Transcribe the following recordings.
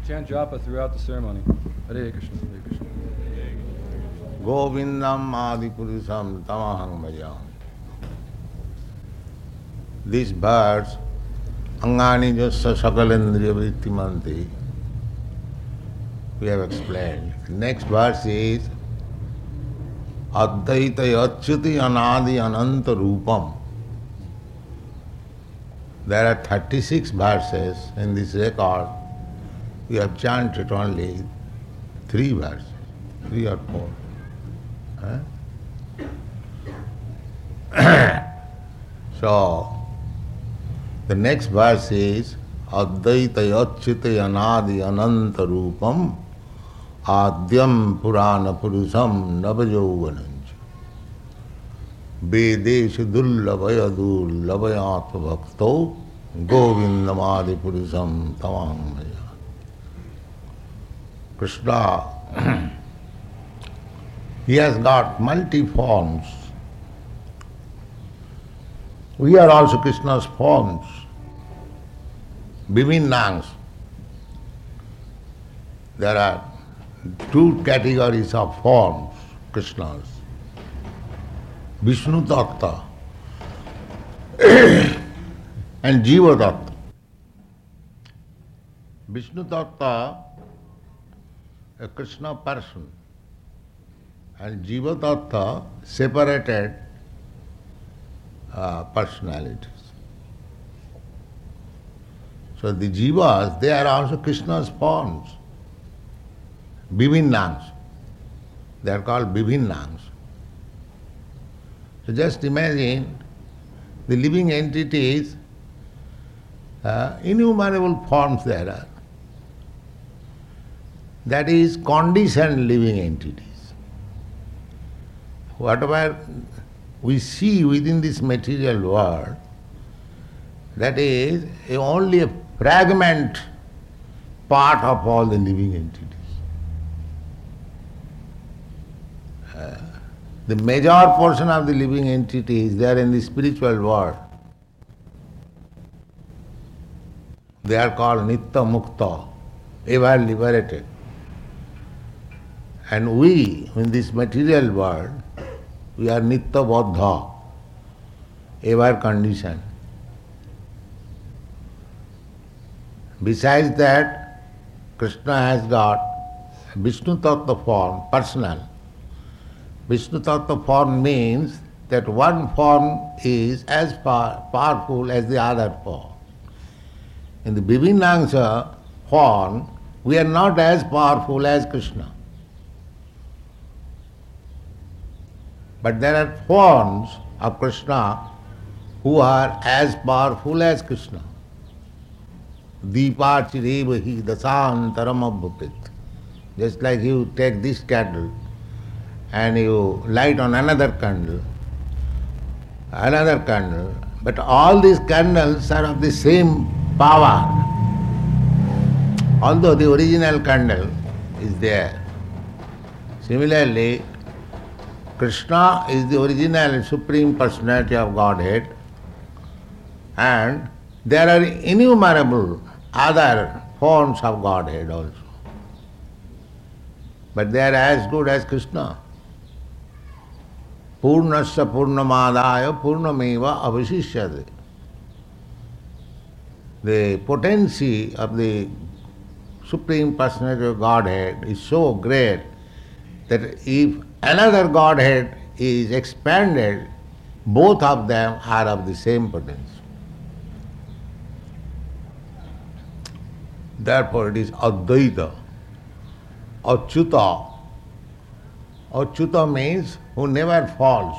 Chant japa throughout the ceremony. Hare Krishna, Hare Krishna. Govindam Adipurusam Tamahang Bhajam. These birds, Angani Jasya Sakalendriya Vrittimanti, we have explained. Next verse is Advaita Yachyuti Anadi Ananta Rupam. There are 36 verses in this record. We have chanted only 3 verses, 3 or 4. So, the next verse is Advaita Yachyuti Anadi Ananta Rupam Adyam Purana Purusam Navajovanancha Vedeshu Dullabhaya Dullabhayatva Bhakto Govindamadi Purusam Tamam Maya. Krishna, he has got multi forms. We are also Krishna's forms, Vivinnangs. There are 2 categories of forms, Krishna's. Vishnu Tattva and Jiva Tattva. Vishnu Tattva, a Krishna person, and Jiva Tattva, separated personalities. So the Jivas, they are also Krishna's forms, Vivinnangs. They are called Vivinnangs. So just imagine the living entities, innumerable forms there are. That is conditioned living entities. Whatever we see within this material world, that is only a fragment part of all the living entities. The major portion of the living entities, they are in the spiritual world. They are called Nitya Mukta, ever liberated. And we, in this material world, we are Nitya Baddha, ever conditioned. Besides that, Krishna has got Vishnu Tattva form, personal. Vishnu Tattva form means that one form is as powerful as the other form. In the Vivinnansa form, we are not as powerful as Krishna. But there are forms of Krishna who are as powerful as Krishna. Deepachirevahi dasantaram abhupit. Just like you take this candle and you light on another candle, but all these candles are of the same power. Although the original candle is there. Similarly, Krishna is the original and supreme personality of Godhead, and there are innumerable other forms of Godhead also. But they are as good as Krishna. Purnasya Purnamadaya Purnameva Avasishyate. The potency of the Supreme Personality of Godhead is so great that if another Godhead is expanded, both of them are of the same potency. Therefore it is Advaita, Achyuta. Achyuta means who never falls.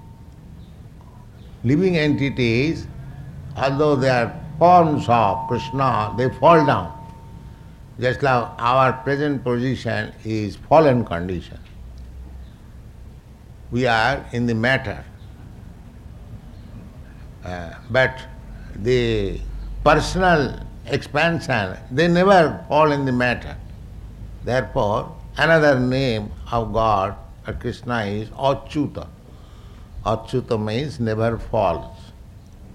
Living entities, although they are forms of Krishna, they fall down. Just like our present position is fallen condition. We are in the matter. But the personal expansion, they never fall in the matter. Therefore, another name of God, Krishna, is Achyuta. Achyuta means never falls.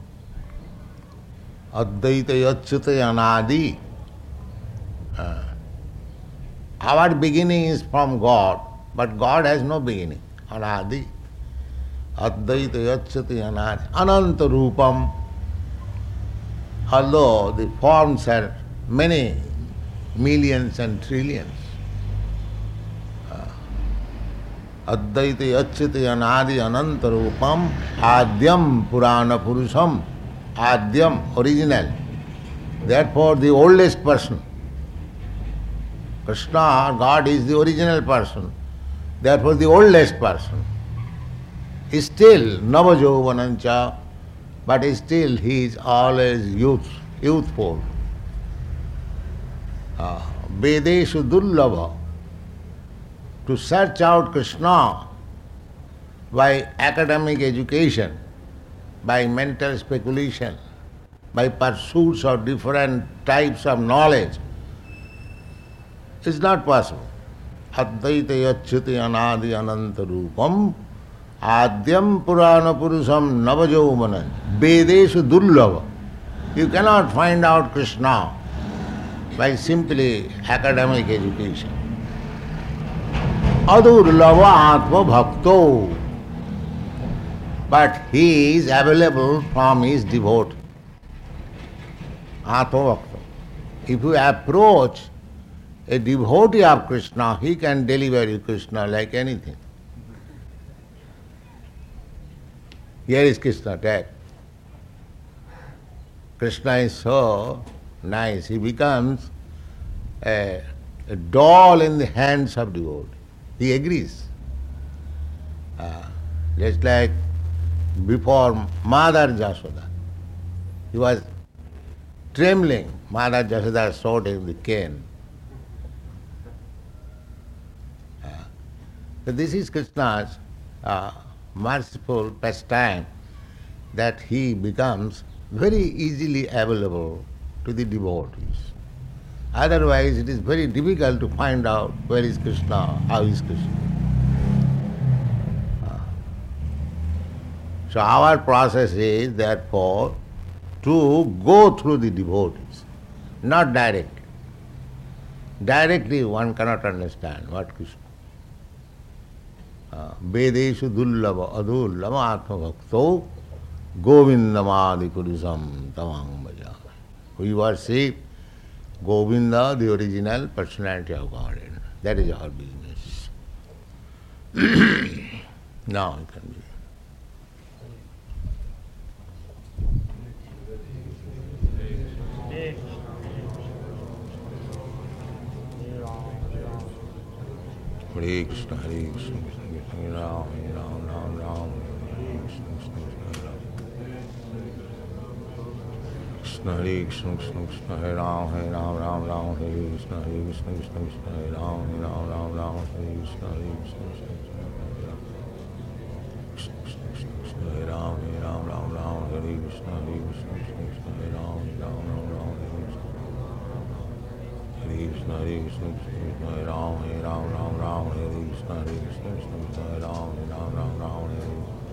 Advaita Achyuta Anadi. our beginning is from God, but God has no beginning. Anadi. Advaita Yachati Anadi. Ananta Rupam. Although the forms are many, millions and trillions. Advaita Yachati Anadi Ananta Rupam. Adyam Purana Purusham. Adyam, original. Therefore the oldest person. Krishna, God is the original person. Therefore the oldest person. Still Navajovanancha, but still he is always youthful. Vedeshu Dullabha. To search out Krishna by academic education, by mental speculation, by pursuits of different types of knowledge, is not possible. Advaita Yachyati Anadi Ananta Rupam Adyam Purana Purusham Navajaumanan Vedeshu Dullava. You cannot find out Krishna by simply academic education. Adurlava Atma Bhakto. But he is available from his devotee. Atma Bhakto. If you approach a devotee of Krishna, he can deliver you Krishna like anything. Here is Krishna, take. Krishna is so nice, he becomes a doll in the hands of devotee. He agrees. Just like before Mother Jasoda, he was trembling. Mother Jasoda showed him the cane. So this is Krishna's merciful pastime, that he becomes very easily available to the devotees. Otherwise it is very difficult to find out where is Krishna, how is Krishna. So our process is therefore to go through the devotees, not directly. Directly one cannot understand what Krishna. Vedeshu Dullava Adullava Atma Bhakto Govindamadi Purusam Tamang Bhaja. We worship Govinda, the original personality of God. That is our business. Now you can be. Hare Krishna, Hare Krishna, Hare Ram, Ram, Ram, Hare Krishna, Krishna, Hare Krishna, Krishna, Hare Ram, Ram, Ram, Hare Krishna, Krishna, Hare Ram, Ram, Ram, Hare Krishna, Krishna, Hare Ram, Ram, Hare Krishna, Krishna, Hare Ram, Ram, Hare Krishna. Hare Krishna, Hare Ram, Ram, Hare Krishna, Krishna, Hare Ram, Ram, Hare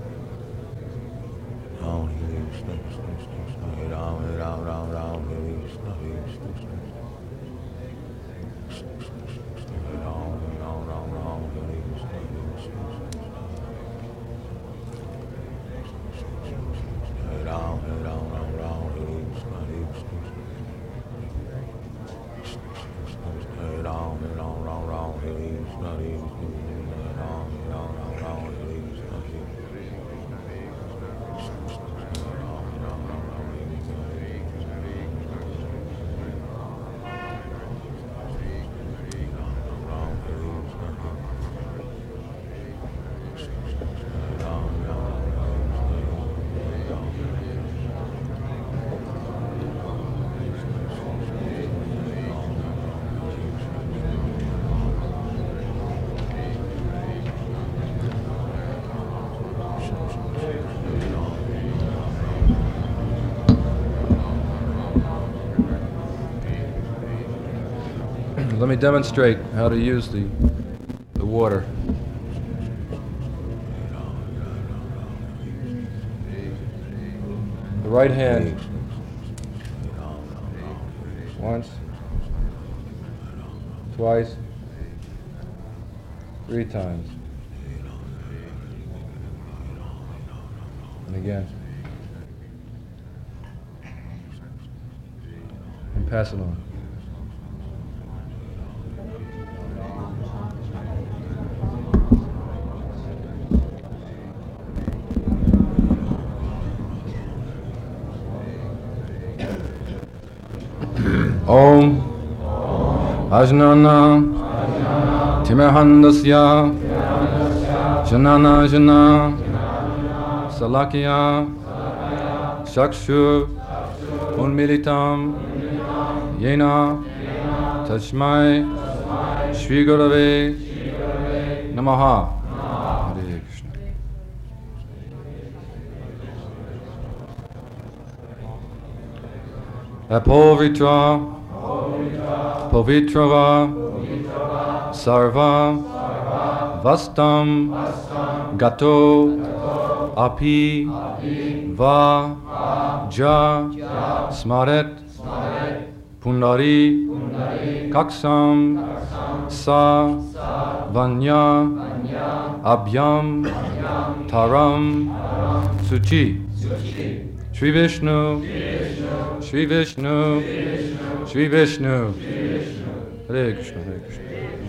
Krishna, Krishna, Hare Ram, Ram, Hare Krishna, Krishna, Hare Ram, Ram, Hare Krishna, Hare Ram, Ram, Hare Krishna, Krishna. Hare Ram, Ram, Hare Krishna, Hare Ram, Hare Krishna, Let me demonstrate how to use the water. The right hand, once, twice, 3 times. And again. And pass it on. Om Ajnana Timerhandasya Janana Jana Salakya Shakshu Unmilitam Yena Tasmai Shri Gurave Namaha. Hare Krishna. Apovitra Povitrava Sarva Vastam Gato Api Va Ja Smaret Pundari Kaksam Sa Vanya Abhyam Taram Suchi Shri Vishnu Shri Vishnu Shri Vishnu. Hare Krishna, Hare Krishna.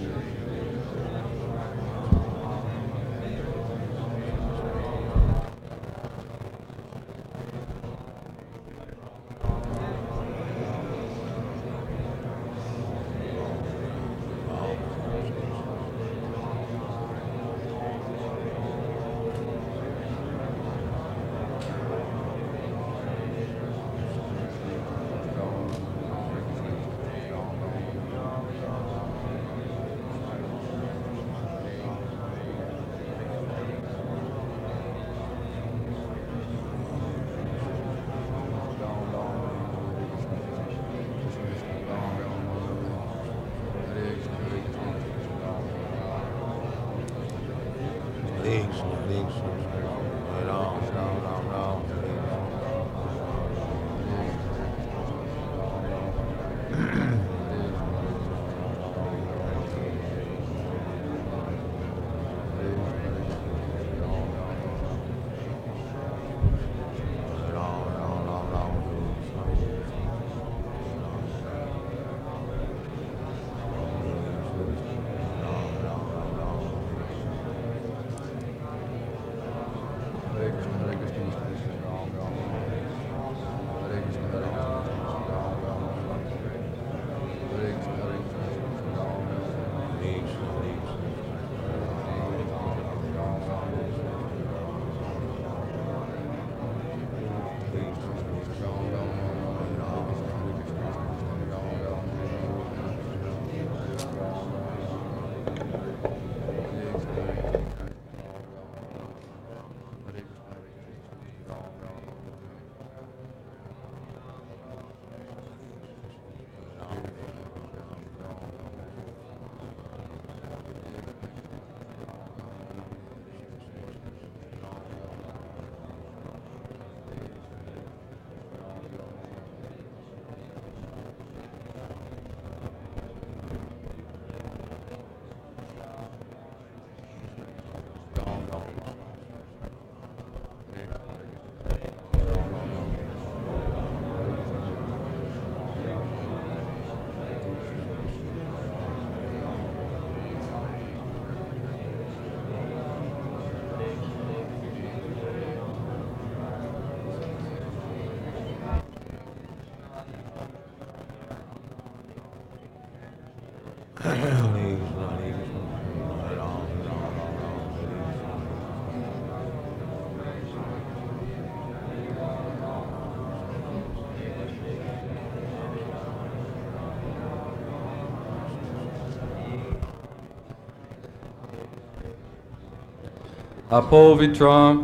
Apovitra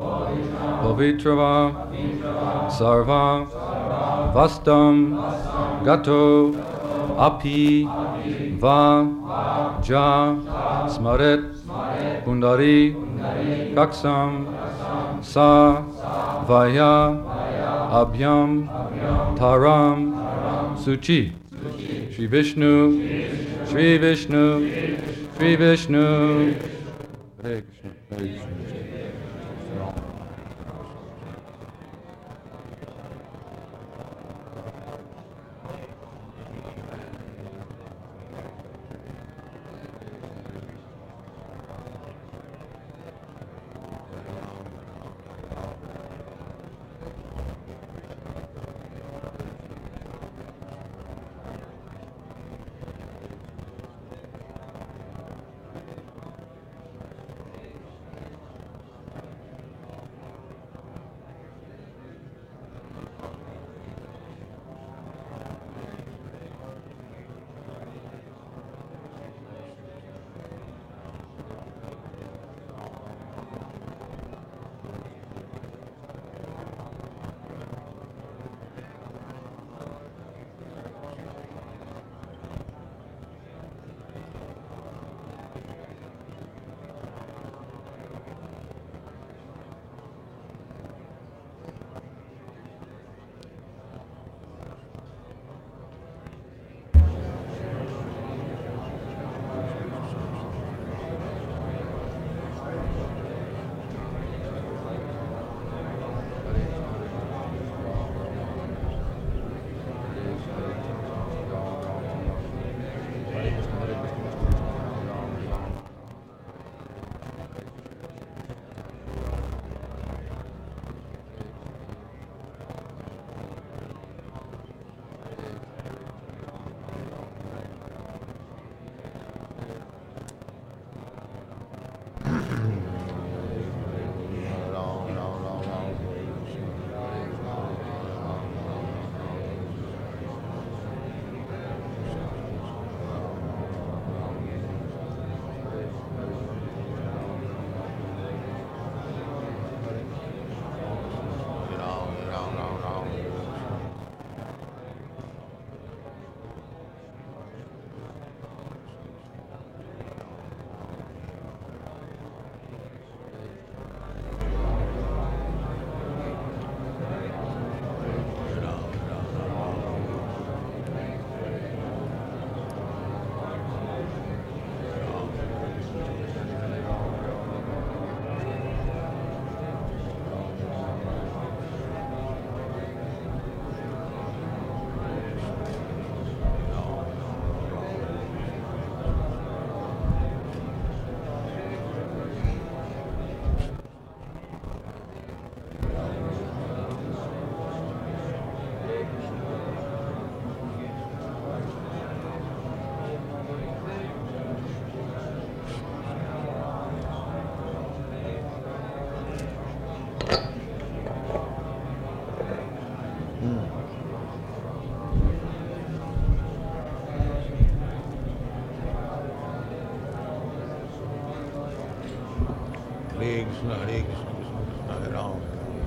Povitrava Sarva Vastam Gato Api Va Ja Smaret Pundari Kaksam Sa Vaya Abhyam Taram Suchi Shri Vishnu Shri Vishnu Shri Vishnu. Hare Krishna, Hare Krishna. Hare Krishna, Hare Krishna, Krishna Krishna, Hare Ram.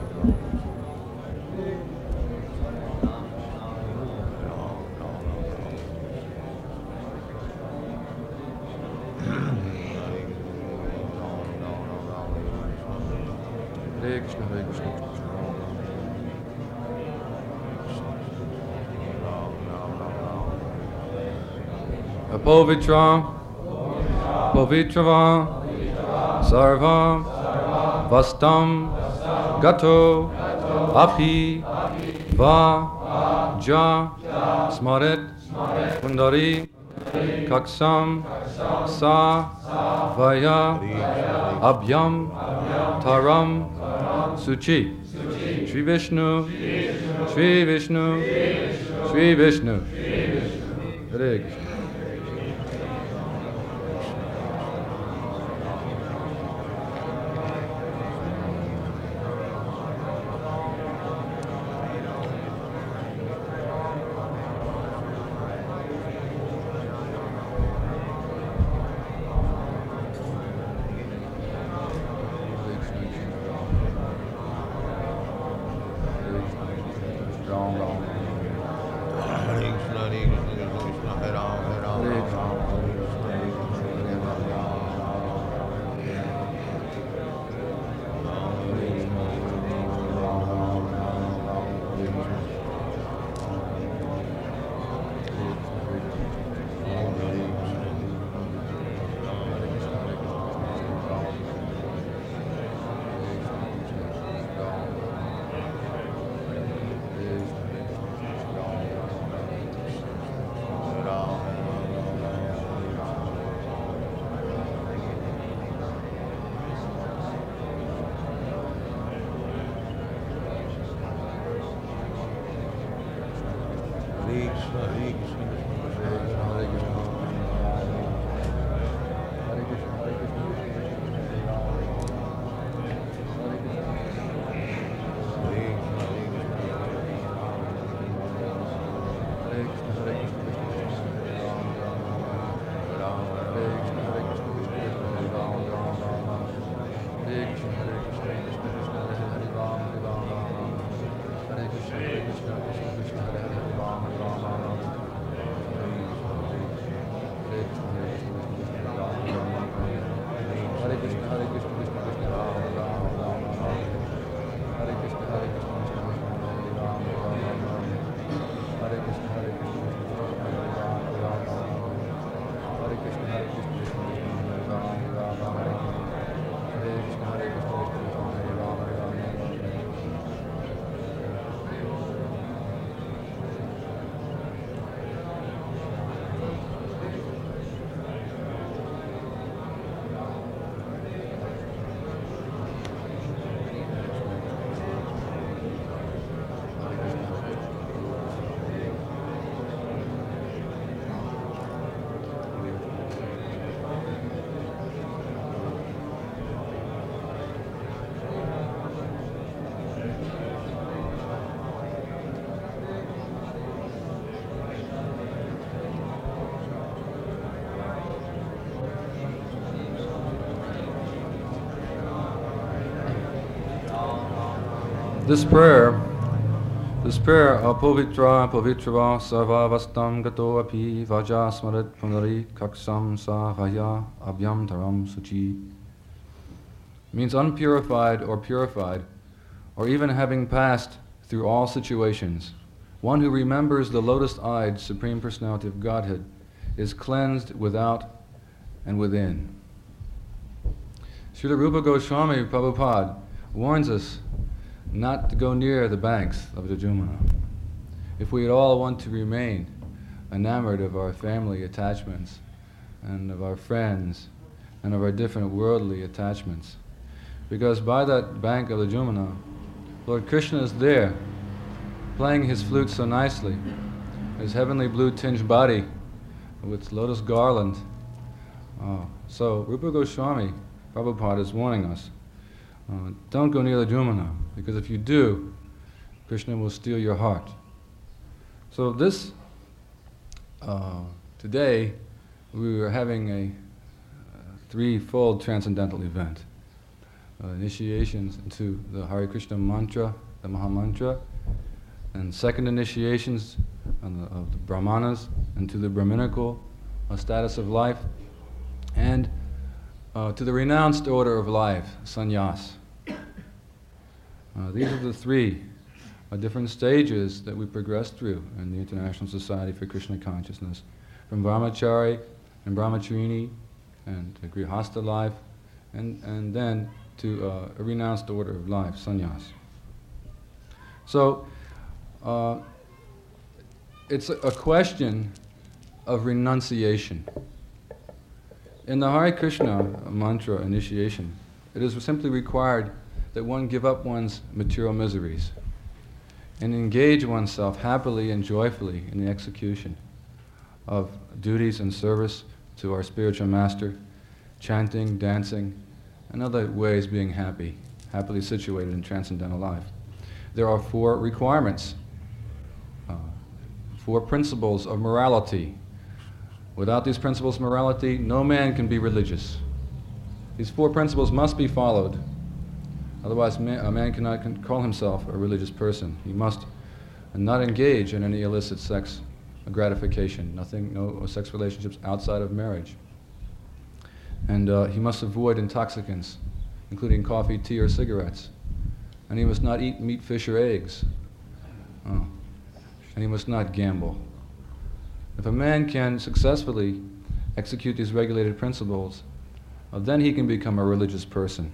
Hare Krishna, Hare Krishna, Krishna Krishna, Ram Ram. Apovitra, Povitrava, Sarvam, Vastam, Gato, Api, Va, Ja, Smarit, Pundari, Kaksam, Sa, Vaya, Abhyam, Taram, Suchi, Shri Vishnu, Shri Vishnu, Shri Vishnu. Hare Krishna. This prayer, apavitra pavitrava sarvavastam gato api vajasmarat punari kaksam sahaya abhyam taram suchi, means unpurified or purified, or even having passed through all situations. One who remembers the lotus-eyed Supreme Personality of Godhead is cleansed without and within. Srila Rupa Goswami Prabhupada warns us not to go near the banks of the Jumuna. If we at all want to remain enamored of our family attachments and of our friends and of our different worldly attachments, because by that bank of the Jumuna, Lord Krishna is there, playing his flute so nicely, his heavenly blue tinged body with its lotus garland. So Rupa Goswami Prabhupada is warning us, don't go near the Jumuna, because if you do, Krishna will steal your heart. So this, today, we are having a threefold transcendental event. Initiations into the Hare Krishna mantra, the Maha Mantra, and second initiations of the Brahmanas into the Brahminical status of life, and to the renounced order of life, sannyas. These are the three different stages that we progress through in the International Society for Krishna Consciousness, from brahmachari and brahmacharini and to grihastha life, and then to a renounced order of life, sannyas. So it's a question of renunciation. In the Hare Krishna mantra initiation, it is simply required that one give up one's material miseries and engage oneself happily and joyfully in the execution of duties and service to our spiritual master, chanting, dancing, and other ways being happily situated in transcendental life. There are 4 requirements, 4 principles of morality. Without these principles of morality, no man can be religious. These 4 principles must be followed. Otherwise, a man cannot call himself a religious person. He must not engage in any illicit sex gratification, no sex relationships outside of marriage. And he must avoid intoxicants, including coffee, tea, or cigarettes. And he must not eat meat, fish, or eggs. And he must not gamble. If a man can successfully execute these regulated principles, then he can become a religious person.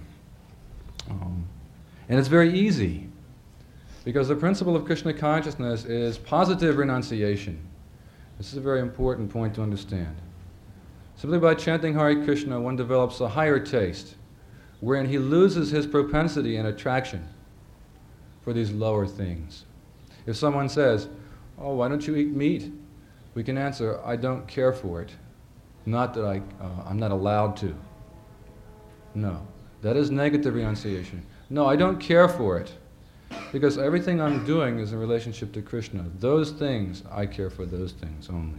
And it's very easy, because the principle of Krishna consciousness is positive renunciation. This is a very important point to understand. Simply by chanting Hare Krishna, one develops a higher taste, wherein he loses his propensity and attraction for these lower things. If someone says, oh, why don't you eat meat? We can answer, I don't care for it. Not that I'm not allowed to. No, that is negative renunciation. No, I don't care for it, because everything I'm doing is in relationship to Krishna. Those things, I care for those things only.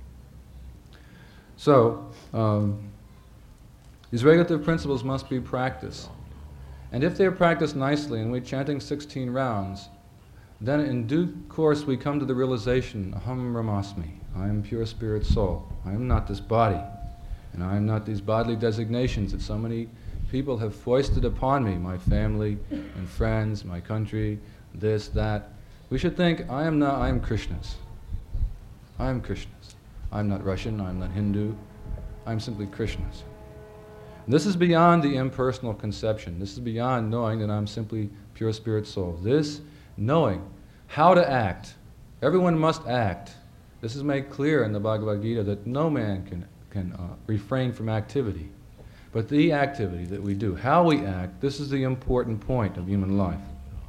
So, these regulative principles must be practiced. And if they are practiced nicely, and we're chanting 16 rounds, then in due course we come to the realization, Aham Brahmasmi, I am pure spirit soul. I am not this body, and I am not these bodily designations that so many people have foisted upon me, my family and friends, my country, this, that. We should think, I am Krishna's. I am Krishna's. I'm not Russian, I'm not Hindu, I'm simply Krishna's. This is beyond the impersonal conception. This is beyond knowing that I'm simply pure spirit soul. This knowing how to act. Everyone must act. This is made clear in the Bhagavad Gita that no man can refrain from activity. But the activity that we do, how we act, this is the important point of human life.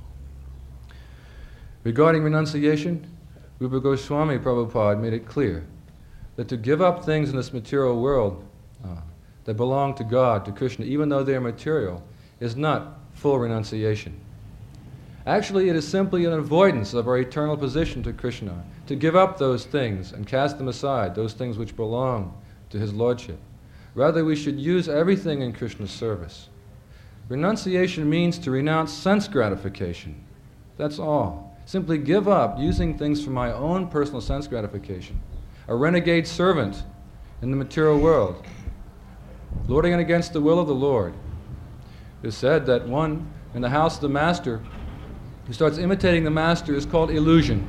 Regarding renunciation, Rupa Goswami Prabhupada made it clear that to give up things in this material world that belong to God, to Krishna, even though they are material, is not full renunciation. Actually, it is simply an avoidance of our eternal position to Krishna, to give up those things and cast them aside, those things which belong to His Lordship. Rather, we should use everything in Krishna's service. Renunciation means to renounce sense gratification. That's all. Simply give up using things for my own personal sense gratification. A renegade servant in the material world, lording against the will of the Lord. It is said that one in the house of the master who starts imitating the master is called illusioned.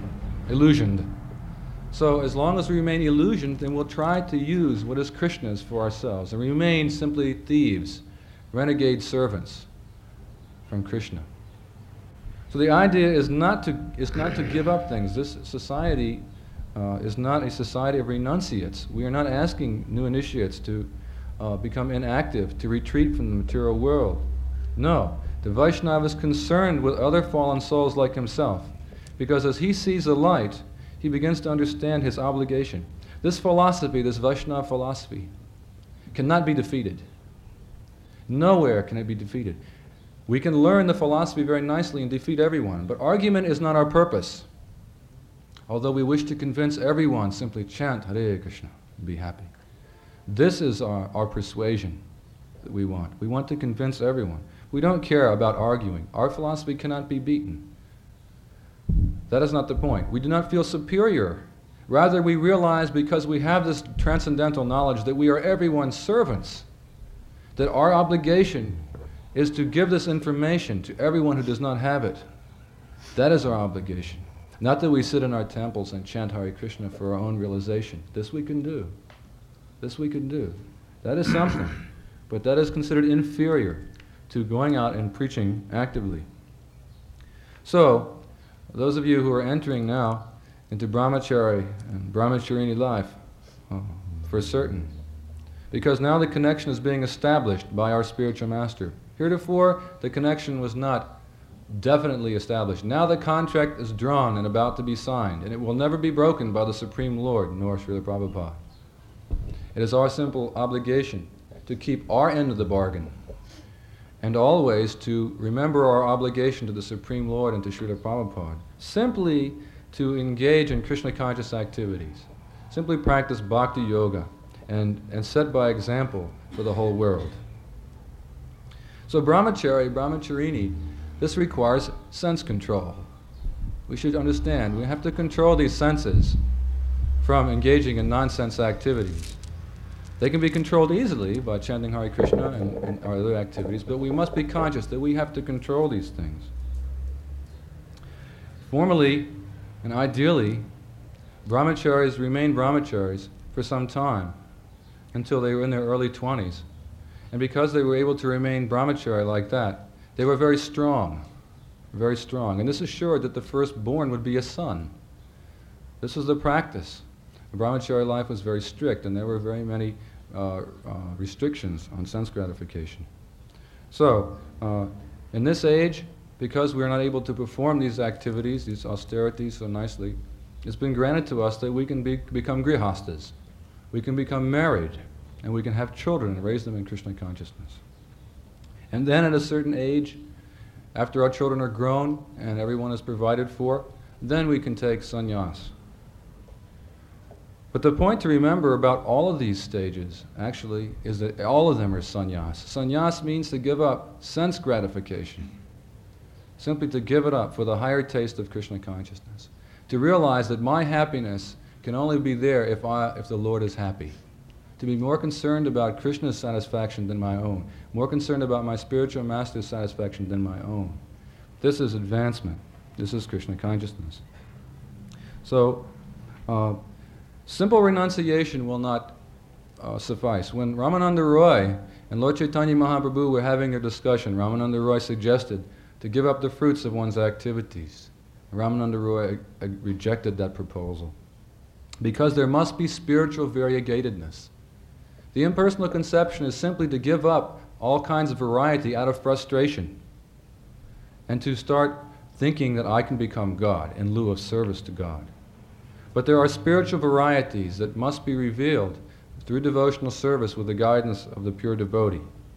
So as long as we remain illusioned, then we'll try to use what is Krishna's for ourselves and remain simply thieves, renegade servants from Krishna. So the idea is not to give up things. This society is not a society of renunciates. We are not asking new initiates to become inactive, to retreat from the material world. No, the Vaishnava is concerned with other fallen souls like himself, because as he sees the light, he begins to understand his obligation. This philosophy, this Vaishnava philosophy, cannot be defeated. Nowhere can it be defeated. We can learn the philosophy very nicely and defeat everyone, but argument is not our purpose. Although we wish to convince everyone, simply chant Hare Krishna and be happy. This is our persuasion that we want. We want to convince everyone. We don't care about arguing. Our philosophy cannot be beaten. That is not the point. We do not feel superior. Rather, we realize because we have this transcendental knowledge that we are everyone's servants, that our obligation is to give this information to everyone who does not have it. That is our obligation. Not that we sit in our temples and chant Hare Krishna for our own realization. This we can do. This we can do. That is something. But that is considered inferior to going out and preaching actively. So, those of you who are entering now into brahmachari and brahmacharini life, for certain, because now the connection is being established by our spiritual master. Heretofore, the connection was not definitely established. Now the contract is drawn and about to be signed, and it will never be broken by the Supreme Lord, nor Srila Prabhupada. It is our simple obligation to keep our end of the bargain, and always to remember our obligation to the Supreme Lord and to Srila Prabhupada. Simply to engage in Krishna conscious activities. Simply practice bhakti yoga and set by example for the whole world. So brahmacharini, this requires sense control. We should understand, we have to control these senses from engaging in nonsense activities. They can be controlled easily by chanting Hare Krishna and our other activities, but we must be conscious that we have to control these things. Formally and ideally, brahmacharis remained brahmacharis for some time, until they were in their early 20s. And because they were able to remain brahmachari like that, they were very strong, very strong. And this assured that the firstborn would be a son. This was the practice. The brahmachari life was very strict, and there were very many restrictions on sense gratification. So, in this age, because we are not able to perform these activities, these austerities so nicely, it's been granted to us that we can become grihastas. We can become married, and we can have children and raise them in Krishna consciousness. And then at a certain age, after our children are grown and everyone is provided for, then we can take sannyas. But the point to remember about all of these stages, actually, is that all of them are sannyas. Sannyas means to give up sense gratification. Simply to give it up for the higher taste of Krishna consciousness. To realize that my happiness can only be there if the Lord is happy. To be more concerned about Krishna's satisfaction than my own. More concerned about my spiritual master's satisfaction than my own. This is advancement. This is Krishna consciousness. So, simple renunciation will not suffice. When Ramananda Roy and Lord Chaitanya Mahaprabhu were having a discussion, Ramananda Roy suggested to give up the fruits of one's activities. Ramananda Roy rejected that proposal because there must be spiritual variegatedness. The impersonal conception is simply to give up all kinds of variety out of frustration and to start thinking that I can become God in lieu of service to God. But there are spiritual varieties that must be revealed through devotional service with the guidance of the pure devotee.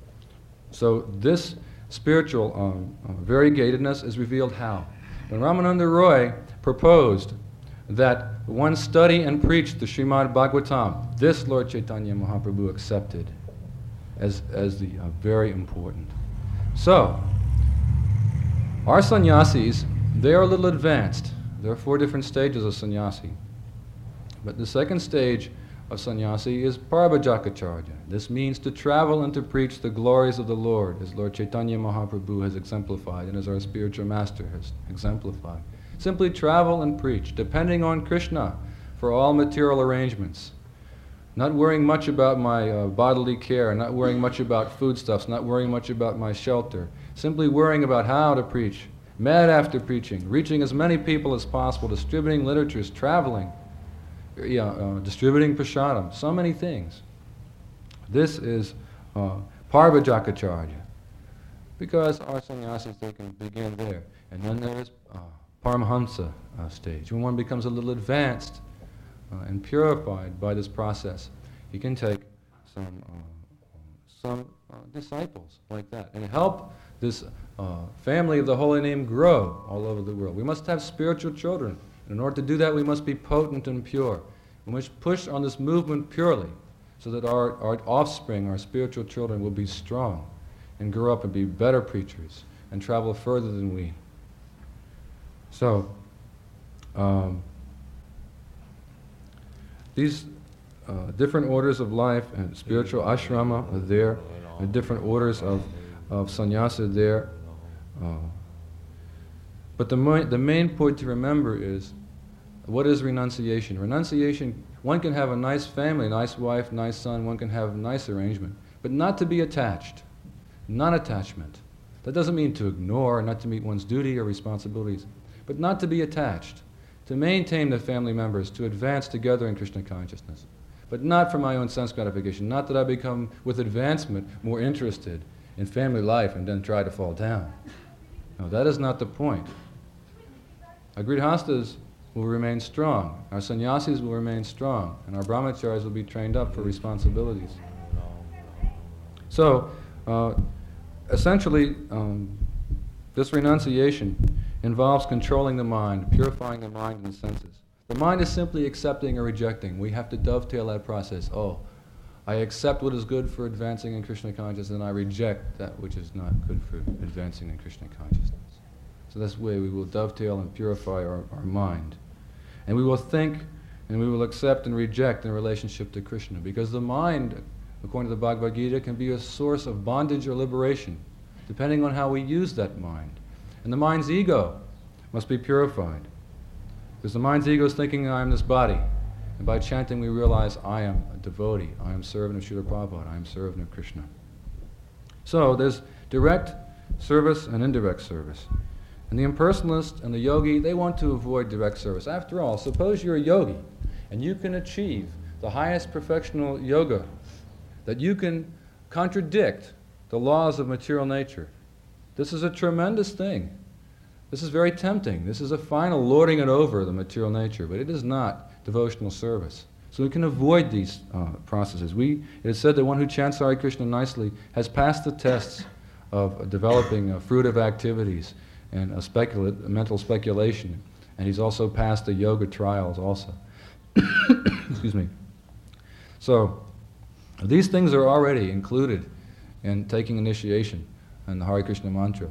So this spiritual variegatedness is revealed how? When Ramananda Roy proposed that one study and preach the Srimad Bhagavatam, this Lord Chaitanya Mahaprabhu accepted as the very important. So, our sannyasis, they are a little advanced. There are 4 different stages of sannyasi. But the second stage of sannyasi is Parabhajakacharya. This means to travel and to preach the glories of the Lord, as Lord Chaitanya Mahaprabhu has exemplified and as our spiritual master has exemplified. Simply travel and preach, depending on Krishna for all material arrangements. Not worrying much about my bodily care, not worrying much about foodstuffs, not worrying much about my shelter. Simply worrying about how to preach, mad after preaching, reaching as many people as possible, distributing literatures, traveling, distributing prasadam, so many things. This is Parabhajakacharya, because our sannyasis, they can begin there. And then there is Paramahamsa stage. When one becomes a little advanced and purified by this process, he can take some disciples like that and help this family of the holy name grow all over the world. We must have spiritual children. In order to do that, we must be potent and pure. We must push on this movement purely so that our offspring, our spiritual children, will be strong and grow up and be better preachers and travel further than we. So, these different orders of life and spiritual ashrama are there, and different orders of sannyasa are there. But the main point to remember is, what is renunciation? Renunciation, one can have a nice family, nice wife, nice son, one can have a nice arrangement, but not to be attached, non-attachment. That doesn't mean to ignore, not to meet one's duty or responsibilities, but not to be attached, to maintain the family members, to advance together in Krishna consciousness, but not for my own sense gratification, not that I become, with advancement, more interested in family life and then try to fall down. No, that is not the point. Our grihastas will remain strong, our sannyasis will remain strong, and our brahmacharis will be trained up for responsibilities. So, essentially, this renunciation involves controlling the mind, purifying the mind and the senses. The mind is simply accepting or rejecting. We have to dovetail that process. Oh, I accept what is good for advancing in Krishna consciousness, and I reject that which is not good for advancing in Krishna consciousness. So that's the way we will dovetail and purify our mind. And we will think and we will accept and reject in relationship to Krishna, because the mind, according to the Bhagavad Gita, can be a source of bondage or liberation, depending on how we use that mind. And the mind's ego must be purified, because the mind's ego is thinking, I am this body. And by chanting we realize, I am a devotee, I am servant of Srila Prabhupada, I am servant of Krishna. So there's direct service and indirect service. And the impersonalist and the yogi, they want to avoid direct service. After all, suppose you're a yogi and you can achieve the highest perfectional yoga, that you can contradict the laws of material nature. This is a tremendous thing. This is very tempting. This is a final lording it over the material nature, but it is not devotional service. So we can avoid these processes. It is said that one who chants Hare Krishna nicely has passed the tests of developing fruitive activities and mental speculation, and he's also passed the yoga trials also. Excuse me. So these things are already included in taking initiation in the Hare Krishna mantra.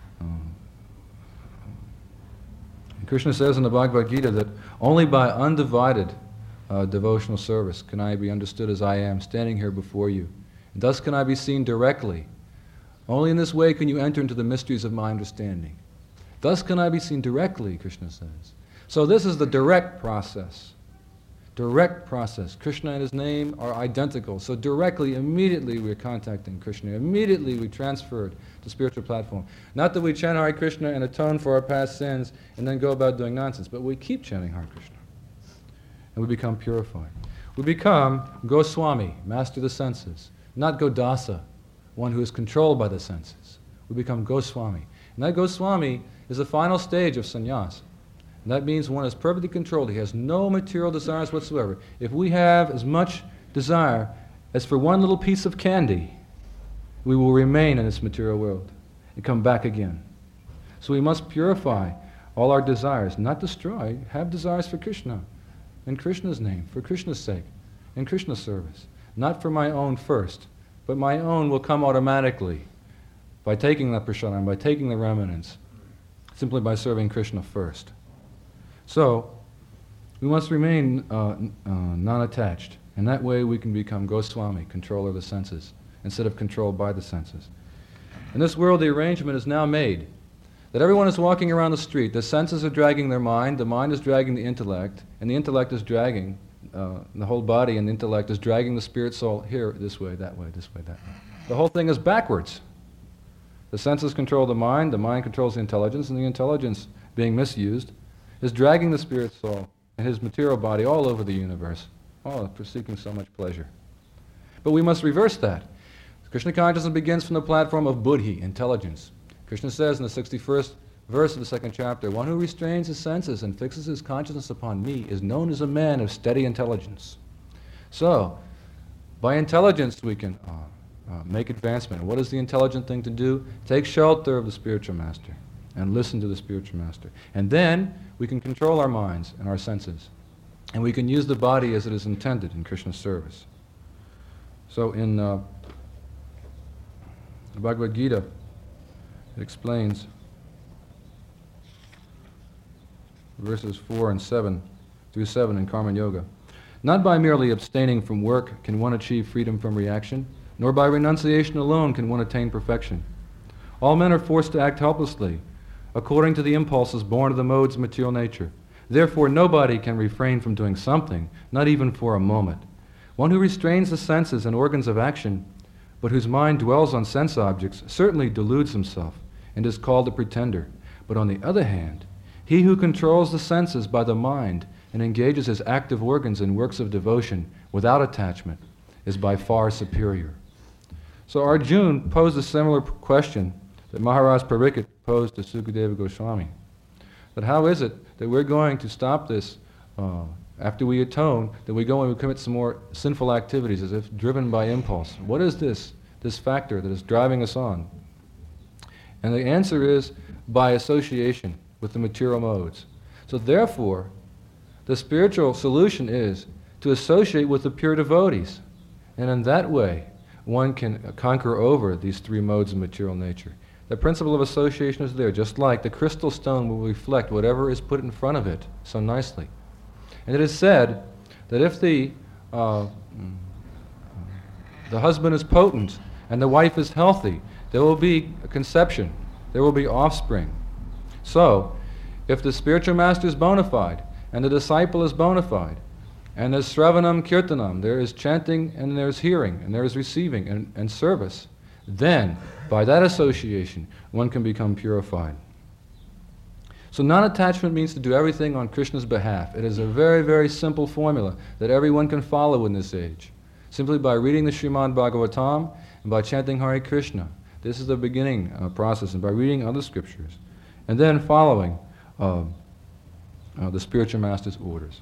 Krishna says in the Bhagavad Gita that only by undivided devotional service can I be understood as I am, standing here before you. And thus can I be seen directly. Only in this way can you enter into the mysteries of my understanding. Thus can I be seen directly, Krishna says. So this is the direct process. Direct process. Krishna and his name are identical. So directly, immediately we're contacting Krishna. Immediately we transferred to spiritual platform. Not that we chant Hare Krishna and atone for our past sins and then go about doing nonsense, but we keep chanting Hare Krishna. And we become purified. We become Goswami, master of the senses. Not Godasa, one who is controlled by the senses. We become Goswami. And that Goswami is the final stage of sannyas. And that means one is perfectly controlled. He has no material desires whatsoever. If we have as much desire as for one little piece of candy, we will remain in this material world and come back again. So we must purify all our desires, not destroy. Have desires for Krishna, in Krishna's name, for Krishna's sake, in Krishna's service. Not for my own first, but my own will come automatically by taking the prasadam, by taking the remnants, simply by serving Krishna first. So, we must remain non-attached. And that way we can become Goswami, controller of the senses, instead of controlled by the senses. In this world, the arrangement is now made that everyone is walking around the street. The senses are dragging their mind, the mind is dragging the intellect, and the intellect is dragging, the whole body and the intellect is dragging the spirit soul here, this way, that way, this way, that way. The whole thing is backwards. The senses control the mind controls the intelligence, and the intelligence, being misused, is dragging the spirit soul and his material body all over the universe, all for seeking so much pleasure. But we must reverse that. Krishna consciousness begins from the platform of buddhi, intelligence. Krishna says in the 61st verse of the 2nd chapter, one who restrains his senses and fixes his consciousness upon me is known as a man of steady intelligence. So, by intelligence we can make advancement. And what is the intelligent thing to do? Take shelter of the spiritual master and listen to the spiritual master. And then we can control our minds and our senses. And we can use the body as it is intended in Krishna's service. So in the Bhagavad Gita, it explains verses 4 and 7 through 7 in Karma Yoga. Not by merely abstaining from work can one achieve freedom from reaction, nor by renunciation alone can one attain perfection. All men are forced to act helplessly, according to the impulses born of the modes of material nature. Therefore, nobody can refrain from doing something, not even for a moment. One who restrains the senses and organs of action, but whose mind dwells on sense objects, certainly deludes himself and is called a pretender. But on the other hand, he who controls the senses by the mind and engages his active organs in works of devotion without attachment is by far superior. So Arjuna posed a similar question that Maharaj Parikshit posed to Sukadeva Goswami. That how is it that we're going to stop this after we atone, that we go and we commit some more sinful activities as if driven by impulse? What is this factor that is driving us on? And the answer is by association with the material modes. So therefore, the spiritual solution is to associate with the pure devotees. And in that way, one can conquer over these three modes of material nature. The principle of association is there, just like the crystal stone will reflect whatever is put in front of it so nicely. And it is said that if the husband is potent and the wife is healthy, there will be a conception, there will be offspring. So, if the spiritual master is bona fide and the disciple is bona fide, and there's Sravanam Kirtanam, there is chanting and there's hearing and there is receiving and service, then, by that association, one can become purified. So non-attachment means to do everything on Krishna's behalf. It is a very, very simple formula that everyone can follow in this age. Simply by reading the Srimad Bhagavatam and by chanting Hare Krishna. This is the beginning process, and by reading other scriptures. and then following the spiritual master's orders.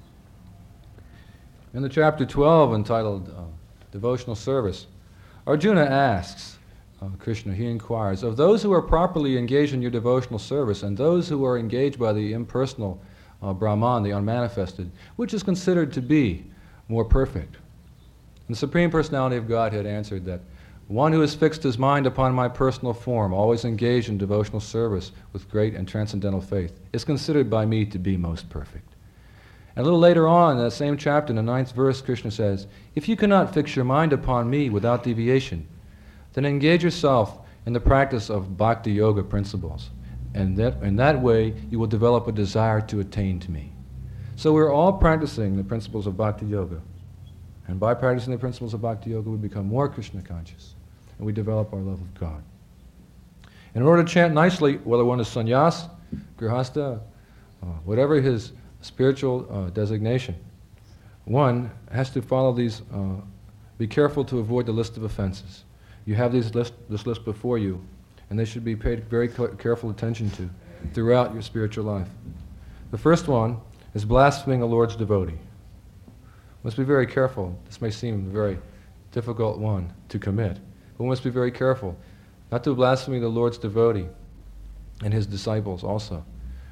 In the chapter 12 entitled Devotional Service, Arjuna asks Krishna, he inquires, of those who are properly engaged in your devotional service and those who are engaged by the impersonal Brahman, the unmanifested, which is considered to be more perfect? And the Supreme Personality of Godhead answered that one who has fixed his mind upon my personal form, always engaged in devotional service with great and transcendental faith, is considered by me to be most perfect. And a little later on, in that same chapter, in the 9th verse, Krishna says, if you cannot fix your mind upon me without deviation, then engage yourself in the practice of bhakti yoga principles. And in that way, you will develop a desire to attain to me. So we're all practicing the principles of bhakti yoga. And by practicing the principles of bhakti yoga, we become more Krishna conscious. And we develop our love of God. In order to chant nicely, whether one is sannyas, grihastha, whatever his spiritual designation, one has to follow these, be careful to avoid the list of offenses. You have this list before you, and they should be paid very careful attention to throughout your spiritual life. The first one is blaspheming the Lord's devotee. Must be very careful. This may seem a very difficult one to commit, but we must be very careful not to blaspheme the Lord's devotee and his disciples also.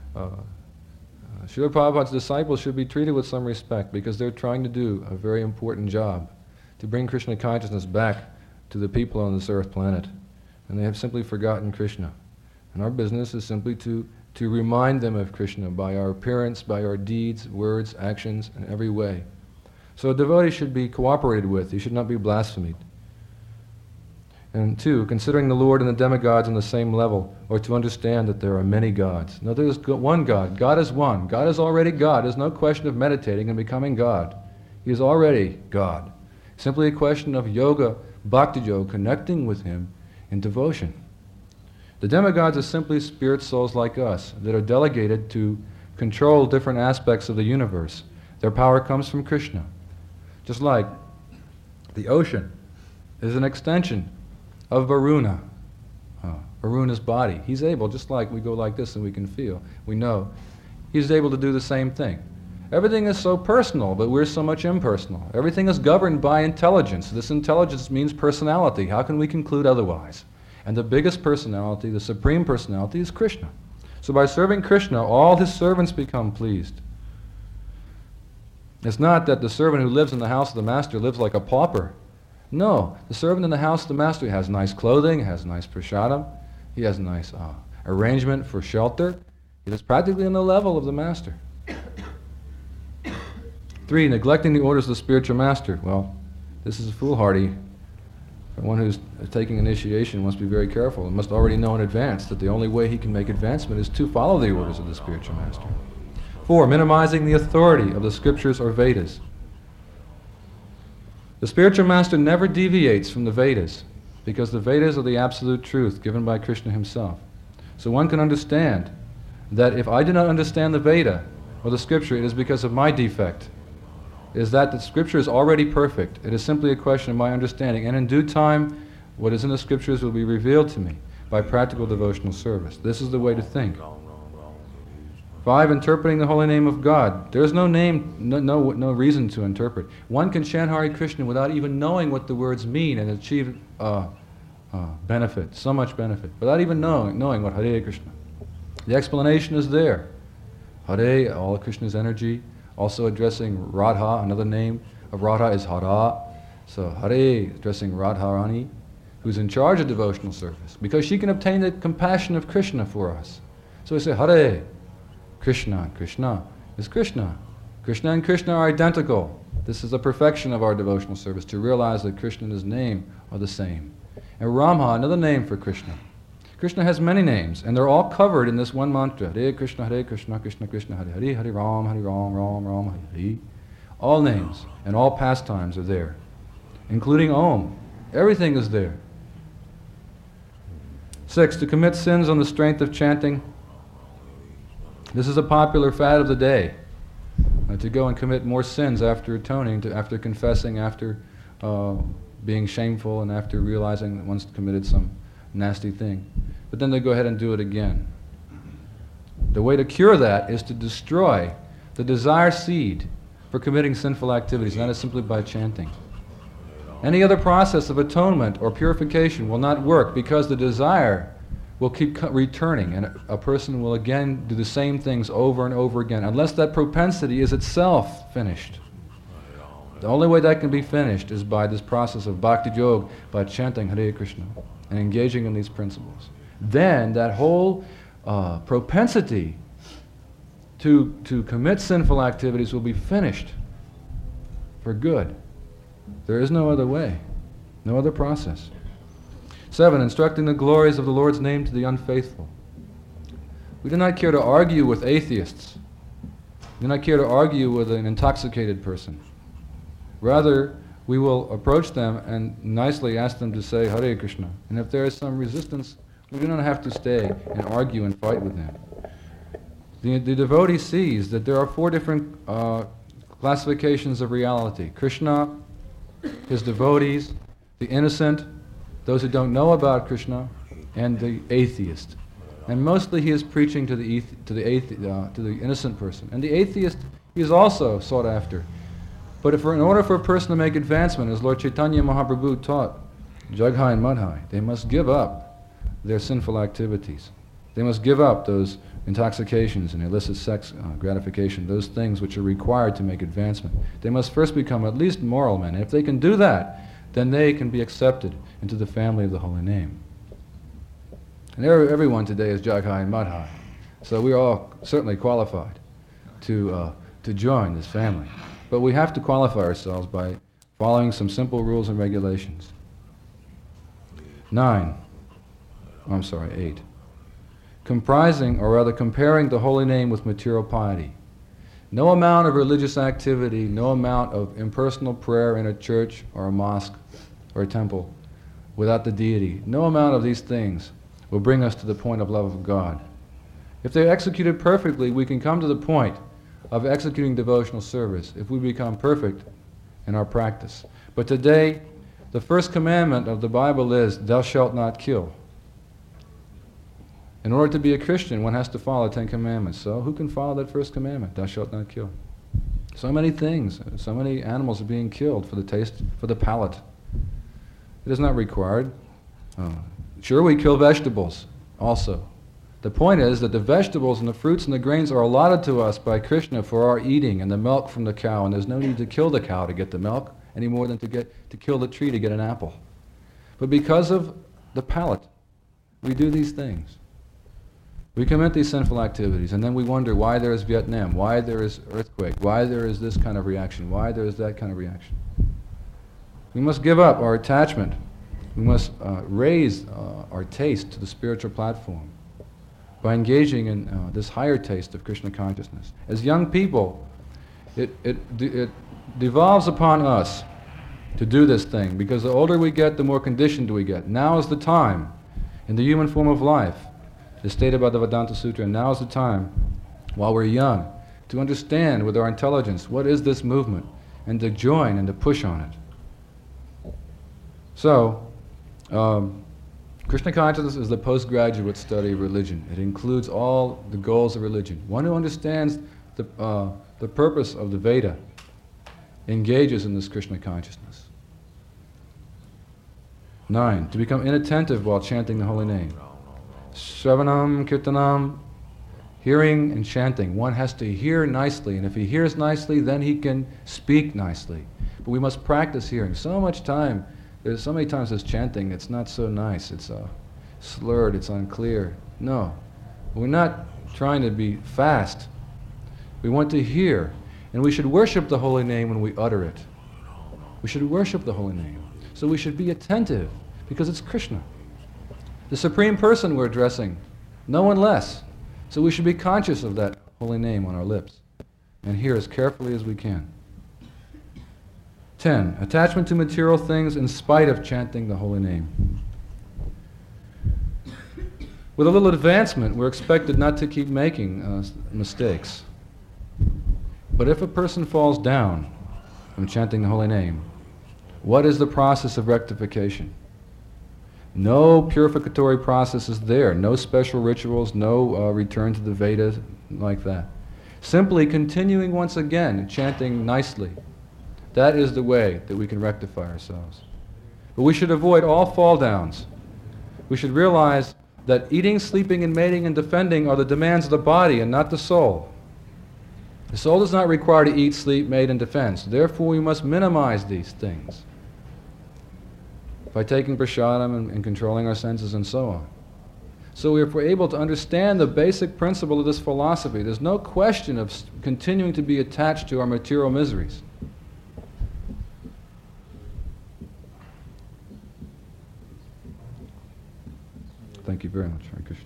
Srila Prabhupada's disciples should be treated with some respect because they're trying to do a very important job to bring Krishna consciousness back to the people on this earth planet. And they have simply forgotten Krishna. And our business is simply to remind them of Krishna by our appearance, by our deeds, words, actions, in every way. So a devotee should be cooperated with. He should not be blasphemed. And 2, considering the Lord and the demigods on the same level, or to understand that there are many gods. No, there is one God. God is one. God is already God. There's no question of meditating and becoming God. He is already God. Simply a question of yoga, bhakti yoga, connecting with Him in devotion. The demigods are simply spirit souls like us that are delegated to control different aspects of the universe. Their power comes from Krishna. Just like the ocean is an extension of Varuna, Varuna's body. He's able, just like we go like this and we can feel, we know, he's able to do the same thing. Everything is so personal, but we're so much impersonal. Everything is governed by intelligence. This intelligence means personality. How can we conclude otherwise? And the biggest personality, the Supreme Personality, is Krishna. So by serving Krishna, all his servants become pleased. It's not that the servant who lives in the house of the master lives like a pauper. No, the servant in the house of the master has nice clothing, has nice prasadam, he has nice arrangement for shelter. He is practically on the level of the master. 3, neglecting the orders of the spiritual master. Well, this is foolhardy. For one who's taking initiation must be very careful and must already know in advance that the only way he can make advancement is to follow the orders of the spiritual master. 4, minimizing the authority of the scriptures or Vedas. The spiritual master never deviates from the Vedas because the Vedas are the absolute truth given by Krishna himself. So one can understand that if I do not understand the Veda or the scripture, it is because of my defect. It is that the scripture is already perfect. It is simply a question of my understanding. And in due time, what is in the scriptures will be revealed to me by practical devotional service. This is the way to think. 5, interpreting the holy name of God. There is no name, no reason to interpret. One can chant Hare Krishna without even knowing what the words mean and achieve benefit, so much benefit, without even knowing what Hare Krishna. The explanation is there. Hare, all of Krishna's energy, also addressing Radha, another name of Radha is Hara. So Hare addressing Radharani, who's in charge of devotional service, because she can obtain the compassion of Krishna for us. So we say Hare. Krishna, Krishna is Krishna. Krishna and Krishna are identical. This is the perfection of our devotional service, to realize that Krishna and his name are the same. And Rama, another name for Krishna. Krishna has many names, and they're all covered in this one mantra. Hare Krishna, Krishna Krishna, Hare Hare, Hare Ram, Ram Ram, Hare Hare. All names and all pastimes are there, including Om. Everything is there. 6, to commit sins on the strength of chanting. This is a popular fad of the day, to go and commit more sins after atoning, after confessing, after being shameful, and after realizing that one's committed some nasty thing. But then they go ahead and do it again. The way to cure that is to destroy the desire seed for committing sinful activities, and that is simply by chanting. Any other process of atonement or purification will not work because the desire will keep returning, and a person will again do the same things over and over again, unless that propensity is itself finished. The only way that can be finished is by this process of bhakti yoga, by chanting Hare Krishna and engaging in these principles. Then that whole propensity to commit sinful activities will be finished for good. There is no other way, no other process. 7, instructing the glories of the Lord's name to the unfaithful. We do not care to argue with atheists. We do not care to argue with an intoxicated person. Rather, we will approach them and nicely ask them to say Hare Krishna. And if there is some resistance, we do not have to stay and argue and fight with them. The devotee sees that there are 4 different classifications of reality. Krishna, his devotees, the innocent, those who don't know about Krishna, and the atheist. And mostly he is preaching to the innocent person. And the atheist, he is also sought after. But in order for a person to make advancement, as Lord Chaitanya Mahaprabhu taught, Jaghai and Madhai, they must give up their sinful activities. They must give up those intoxications and illicit sex gratification, those things which are required to make advancement. They must first become at least moral men. And if they can do that, then they can be accepted into the family of the holy name. And everyone today is Jaghai and Madhai. So we are all certainly qualified to join this family. But we have to qualify ourselves by following some simple rules and regulations. 8. Comprising, or rather comparing the holy name with material piety. No amount of religious activity, no amount of impersonal prayer in a church or a mosque or a temple without the deity, no amount of these things will bring us to the point of love of God. If they're executed perfectly, we can come to the point of executing devotional service if we become perfect in our practice. But today, the first commandment of the Bible is, thou shalt not kill. In order to be a Christian, one has to follow the 10 Commandments. So who can follow that first commandment? Thou shalt not kill. So many things, so many animals are being killed for the taste, for the palate. It is not required. Sure, we kill vegetables also. The point is that the vegetables and the fruits and the grains are allotted to us by Krishna for our eating, and the milk from the cow, and there's no need to kill the cow to get the milk any more than to kill the tree to get an apple. But because of the palate, we do these things. We commit these sinful activities, and then we wonder why there is Vietnam, why there is earthquake, why there is this kind of reaction, why there is that kind of reaction. We must give up our attachment. We must raise our taste to the spiritual platform by engaging in this higher taste of Krishna consciousness. As young people, it devolves upon us to do this thing, because the older we get, the more conditioned we get. Now is the time, in the human form of life, as stated by the Vedanta Sutra, and now is the time, while we're young, to understand with our intelligence what is this movement, and to join and to push on it. So, Krishna consciousness is the postgraduate study of religion. It includes all the goals of religion. One who understands the purpose of the Veda engages in this Krishna consciousness. 9, to become inattentive while chanting the holy name. Shravanam, Kirtanam, hearing and chanting. One has to hear nicely, and if he hears nicely, then he can speak nicely. But we must practice hearing. So many times this chanting, it's not so nice. It's slurred, it's unclear. No, we're not trying to be fast. We want to hear, and we should worship the holy name when we utter it. We should worship the holy name. So we should be attentive, because it's Krishna, the Supreme Person we're addressing, no one less. So we should be conscious of that holy name on our lips and hear as carefully as we can. 10, attachment to material things in spite of chanting the holy name. With a little advancement, we're expected not to keep making mistakes. But if a person falls down from chanting the holy name, what is the process of rectification? No purificatory processes there, no special rituals, no return to the Vedas like that. Simply continuing once again, chanting nicely. That is the way that we can rectify ourselves. But we should avoid all fall downs. We should realize that eating, sleeping, and mating and defending are the demands of the body and not the soul. The soul does not require to eat, sleep, mate, and defend. So therefore we must minimize these things by taking prasadam and controlling our senses and so on. So if we're able to understand the basic principle of this philosophy, there's no question of continuing to be attached to our material miseries. Thank you very much, Hare Krishna.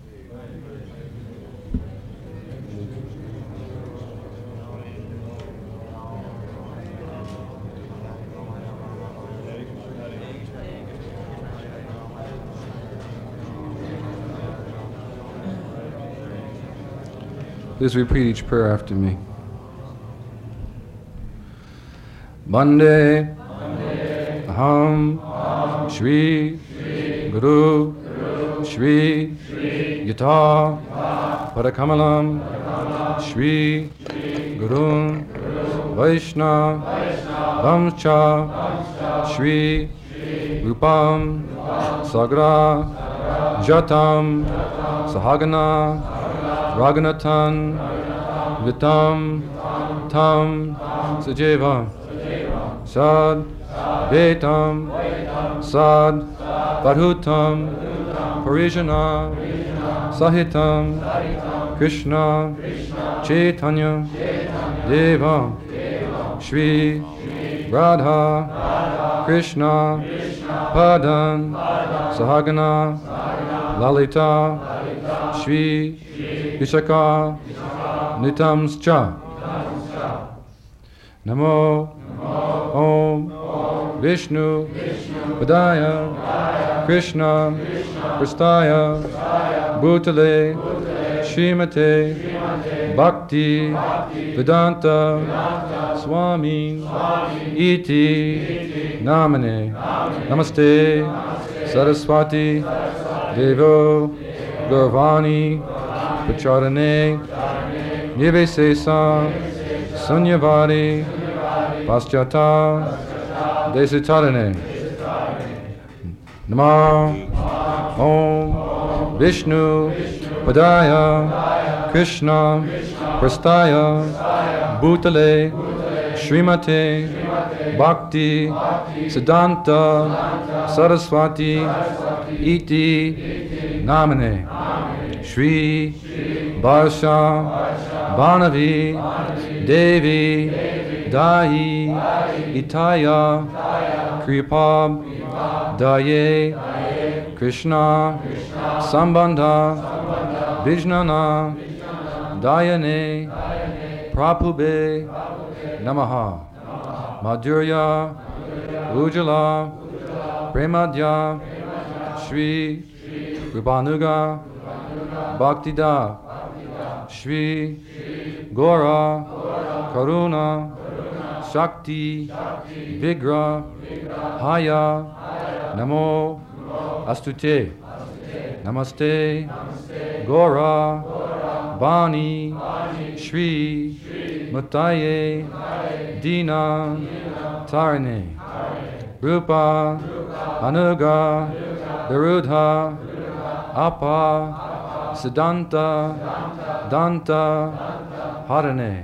Please repeat each prayer after me. Bande Aham Shri Guru Shri Yata Padakamalam Shri Gurun Vaishna Vamcha Shri Rupam Sagra Jatam Sahagana Raghunathan Vitam Tam Sajeva Sad Vetam Sad Badhutam Parijana Sahitam Krishna Chaitanya Deva Shri Radha Krishna Padan Sahagana Lalita Shri Vishaka Nitamscha Namo Om Vishnu Padaya Krishna Prastaya Bhutale Srimate Bhakti Vedanta Swami Iti Namane Namaste Saraswati Devo Gurvani Pacharane Nivesesa Sunyavadi Paschata Desitarane Namah Om Vishnu Padaya Krishna Prastaya Bhutale Srimate Bhakti Siddhanta Saraswati Iti Namane Shri Barsha Bhanavi Devi Dai Itaya Kripab Daye Krishna Sambandha Vijnana Dayane Prabhube Namaha Madhurya Ujjala Premadya Shri Rupanuga Bhaktida Shri Gora Karuna Shakti Vigra Haya Namo Astute Namaste Gora Bani Shri Mutaye Dina Tarne Rupa Anuga Darudha Apa Siddhanta Danta Harane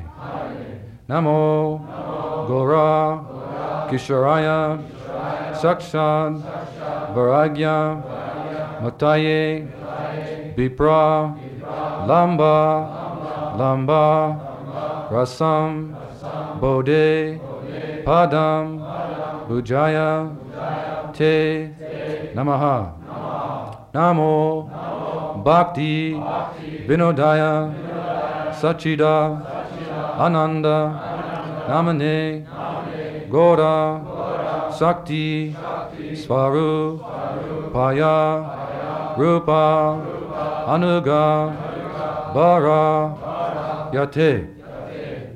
Namo Gora Kisharaya Sakshad Varagya Mataye Vipra Lamba Rasam Bodhe Padam Bujaya Te Namaha Namo Bhakti Vinodaya Sachida Ananda Namane Gora Sakti Svaru Paya Rupa Anuga Bara Yate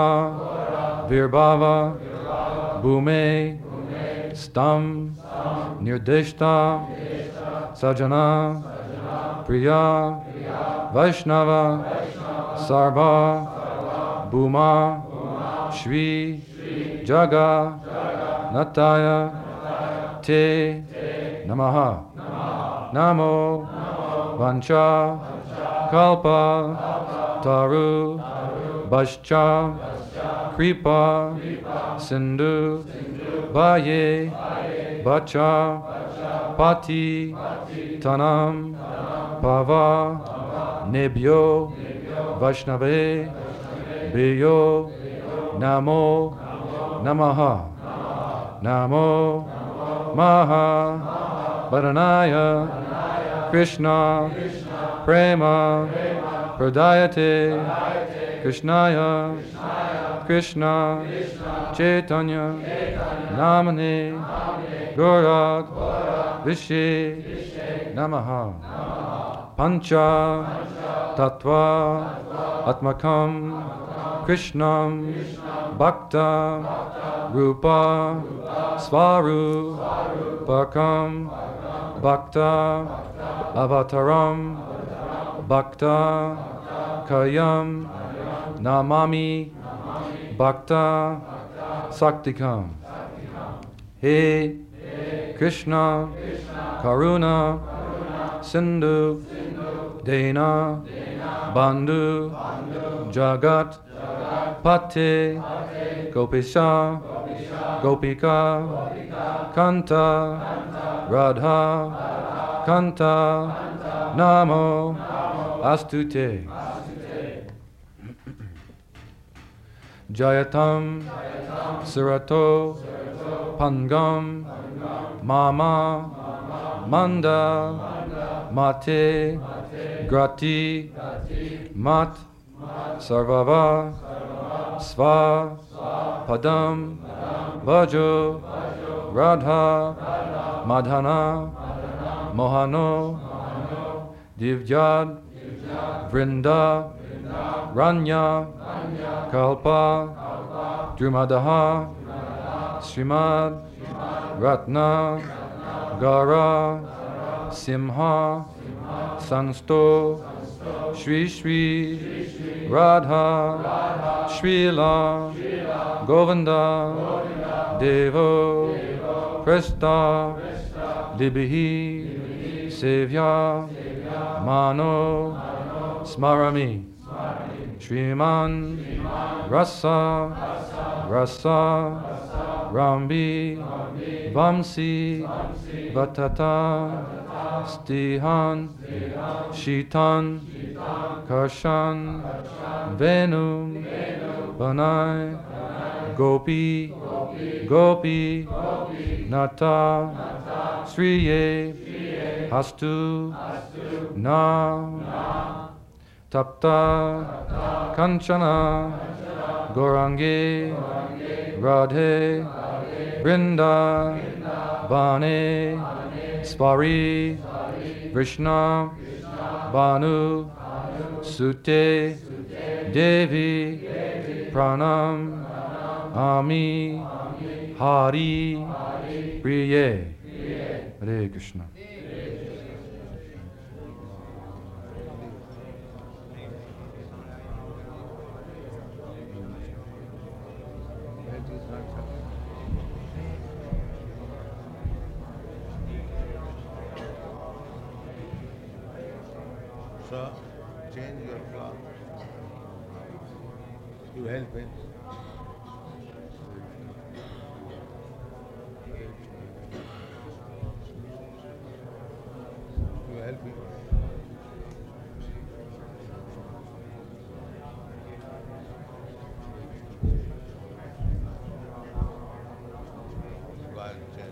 Gora Virbhava Bhume Stam Nirdeshta Sajana Priya Vaishnava Sarva Bhuma Shri Jaga Nataya Te Namaha Namo Vancha Kalpa Taru Bhascha Kripa Sindhu Vaye Bacha Pati Tanam Pava Nebyo Vaishnave Beyo Namo Namaha Namo Maha Baranaya Krishna Prema Pradayate Krishnaya Krishna Chaitanya Namane Gaurad Vishe Namaha Pancha Tattva Atmakam Krishnam Bhakta Rupa Svarupakam Bhakta Avataram Bhakta Kayam Namami Bhakta Saktikam. He Krishna Karuna Sindhu Dena Bandhu Jagat Pate Gopisha Gopika Kanta Radha Kanta Namo Astute Jayatam Surato Pangam Mama Manda Mate Grati Mat Sarvava Sva Padam Vajo Radha Madhana Mohano Divyad Vrinda Ranya Kalpa Drumadaha Srimad Ratna Gara Simha Sansto Shri Shri Radha Srila Govinda Devo Krista Libhi Sevya Mano Smarami Shriman Rasa Rambi Vamsi Vatata Stihan Shitan Karshan Venum Banai Gopi Nata Sriye Hastu Na Tapta Kanchana Gorangi Radhe Brinda Bane Spari Vrishna Banu Sute Devi Pranam Ami Hari Priye. Hare Krishna. So, change your cloth. You help him. You help him. Go ahead, change.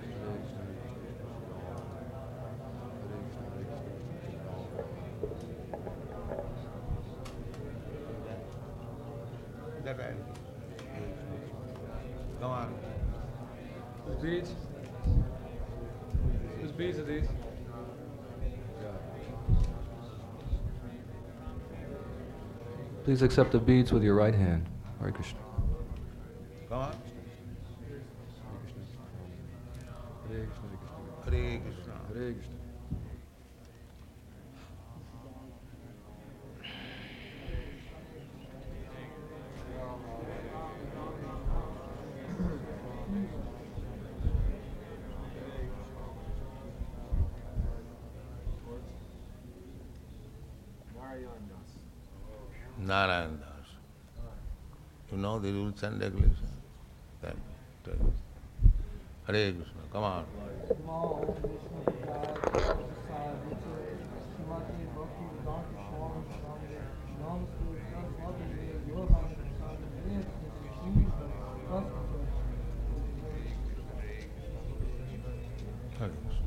That I come on. Whose beads? Whose beads are these? Please accept the beads with your right hand. Hare Krishna. Come on. Hare Krishna. Hare Krishna. Hare Krishna. Hare Krishna. Narayan Das. You know the rules and regulations? That, Hare Krishna, come on. Hare Krishna.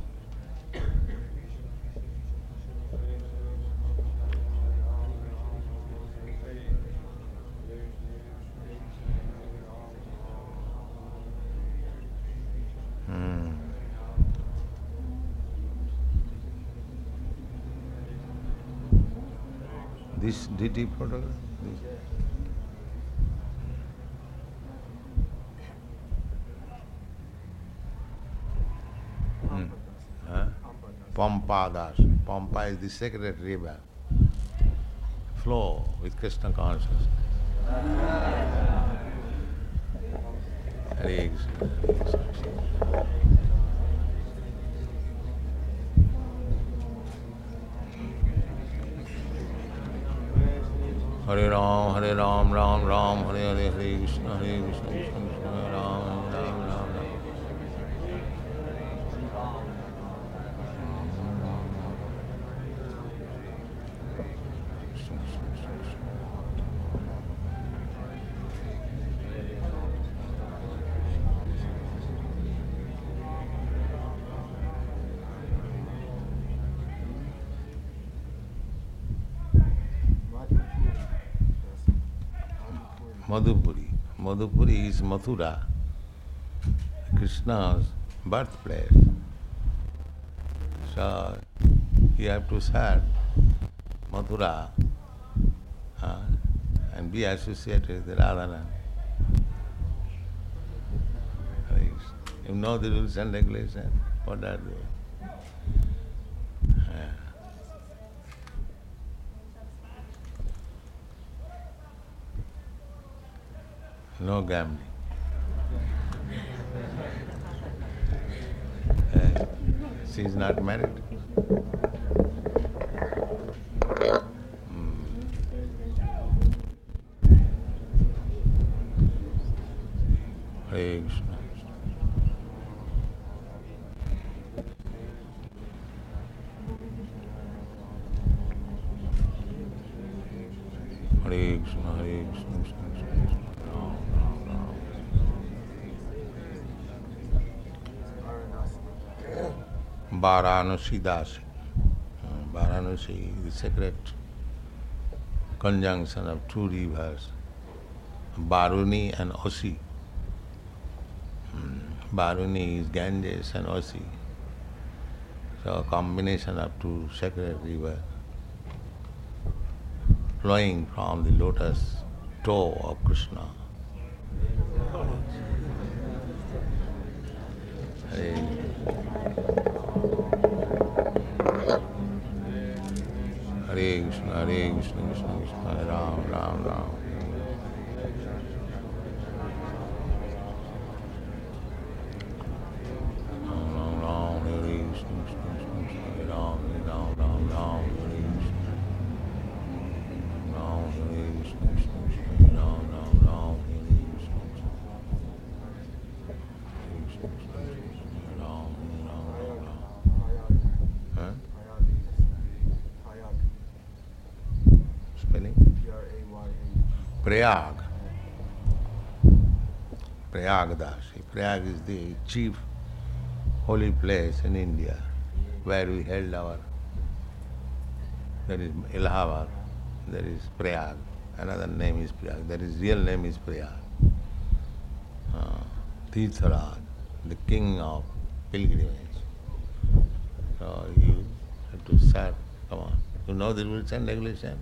This DT photograph? Huh? Pampa Das. Pampa is the sacred river. Flow with Krishna consciousness. Hare Krishna. Hare Ram, Ram Ram, Hare Hare, Hare Krishna, Krishna Krishna, Hare Ram, Ram Ram. Madhupuri. Madhupuri is Mathura, Krishna's birthplace. So you have to serve Mathura and be associated with Radharani. You know the rules and regulations. What are they? No gambling. She is not married. Hare Krishna. Hare Krishna, Hare Krishna, Krishna Krishna. Varanasi Dasi. Varanasi is the sacred conjunction of two rivers, Varuni and Osi. Varuni is Ganges and Osi. So a combination of two sacred rivers flowing from the lotus toe of Krishna. Hare Hare Krishna, Krishna Krishna, Hare Ram, Ram Ram. Ram Ram, Hare Krishna, Krishna Krishna, Hare Ram, Ram Ram, Ram Hare Krishna. Ram Hare Krishna, Krishna Krishna, Hare Ram, Ram Ram, Hare Krishna. Hare Krishna, Krishna Krishna, Hare Ram, Ram Ram, Ram. Huh? Spelling? Prayag. Prayagdasi. Prayag is the chief holy place in India where we held our, that is Allahabad, there is Prayag. Another name is Prayag. That is real name is Prayag. Tirtharaj, the king of pilgrimage. So you have to serve. Come on. You know the rules and regulations?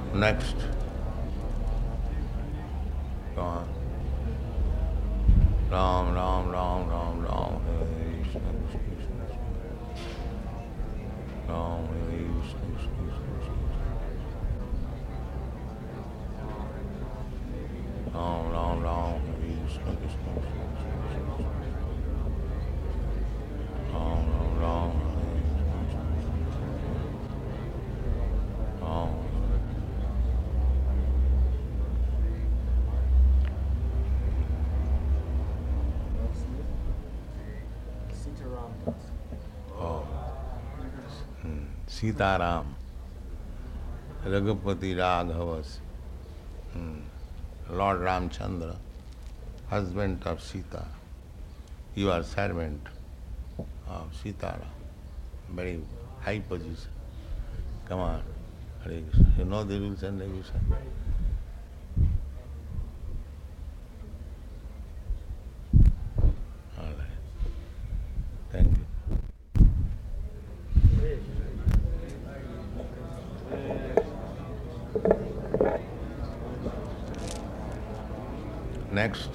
Next. Go on. Ram, Ram, Ram, Ram, Ram, Hare Krishna, Krishna, Krishna, Ram, Hare Krishna, Krishna, Krishna, Ram, Ram, Ram, Hare Krishna, Krishna, Krishna, Ram, Ram, Ram, Hare Krishna, Ram. Oh. Sitaram, Raghupati Raghavas, Lord Ramchandra, husband of Sita. You are servant of Sitaram, very high position. Come on, Hare Krishna. You know the rules and regulations. All right. Thank you. Next.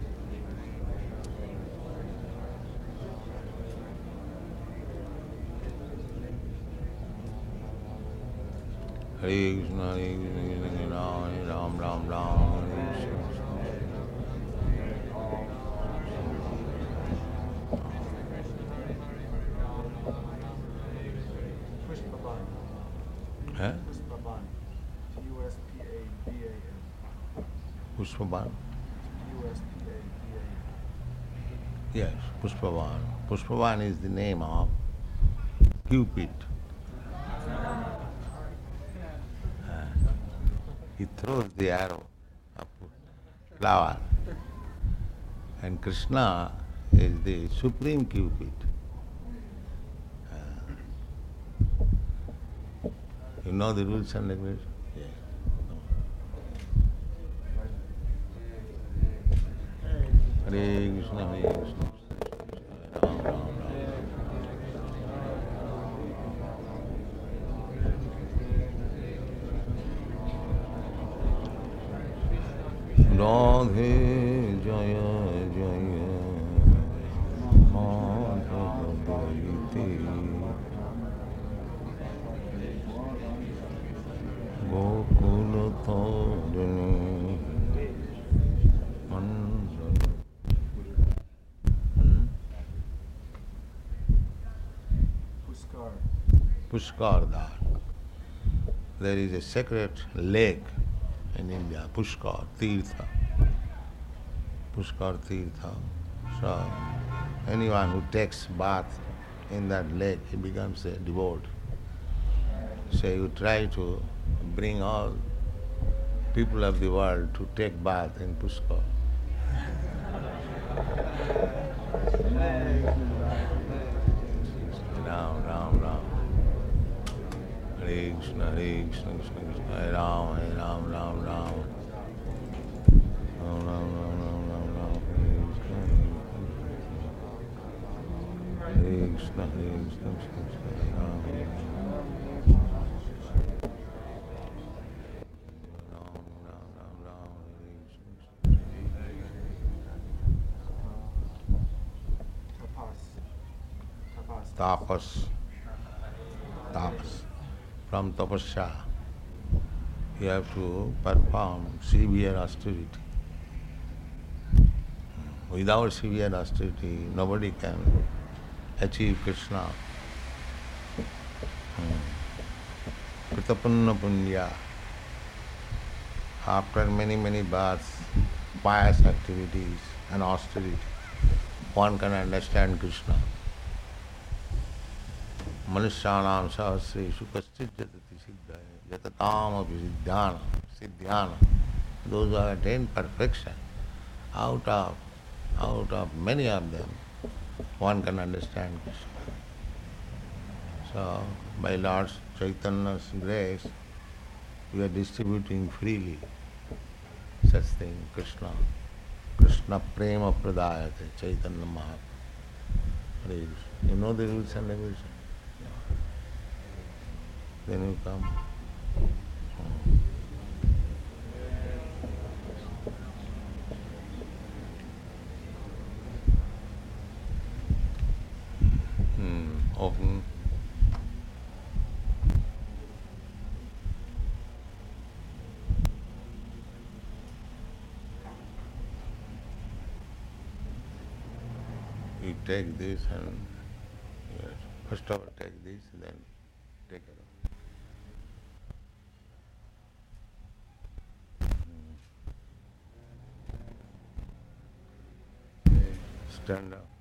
Hare Krishna, Hare Krishna, Hare Ram, Ram, Ram, Hare Krishna. Huh? Pushpavan. Yes, Pushpavan. Pushpavan is the name of Cupid. He throws the arrow of flower. And Krishna is the supreme Cupid. You know the rules and regulations? Yeah. Hare Krishna, Hare Krishna, Ram, Ram, Ram. Radhe Jaya Jaya Madhava Gokula Tharini Mandana. Pushkar Dhar. There is a sacred lake in India, Pushkar Tirtha. Pushkar Tirtha. So, anyone who takes bath in that lake, he becomes a devotee. So you try to bring all people of the world to take bath in Pushkar. Ram, Ram, Ram. Hare Krishna, Hare Krishna, Krishna Krishna, Hare Ram, Ram, Ram, Ram. Ram, Ram, Ram, Ram, Ram, Ram. Hare Krishna, Hare Krishna, Krishna Krishna, Hare Ram, Hare Ram. Tapas. From tapasya, you have to perform severe austerity. Without severe austerity, nobody can achieve Krishna. Kritapunna punya. After many baths, pious activities and austerity, one can understand Krishna. Manusyanam sahasreshu kaschit jatati siddhaya yatatam api siddhyanam. Those who have attained perfection, out of many of them, one can understand Krishna. So, by Lord Chaitanya's grace, we are distributing freely such thing, Krishna. Krishna prema pradayate, Chaitanya Mahaprabhu. You know the rules and regulations? Then you come. take this and yes, first of all take this, then take it off. Stand up.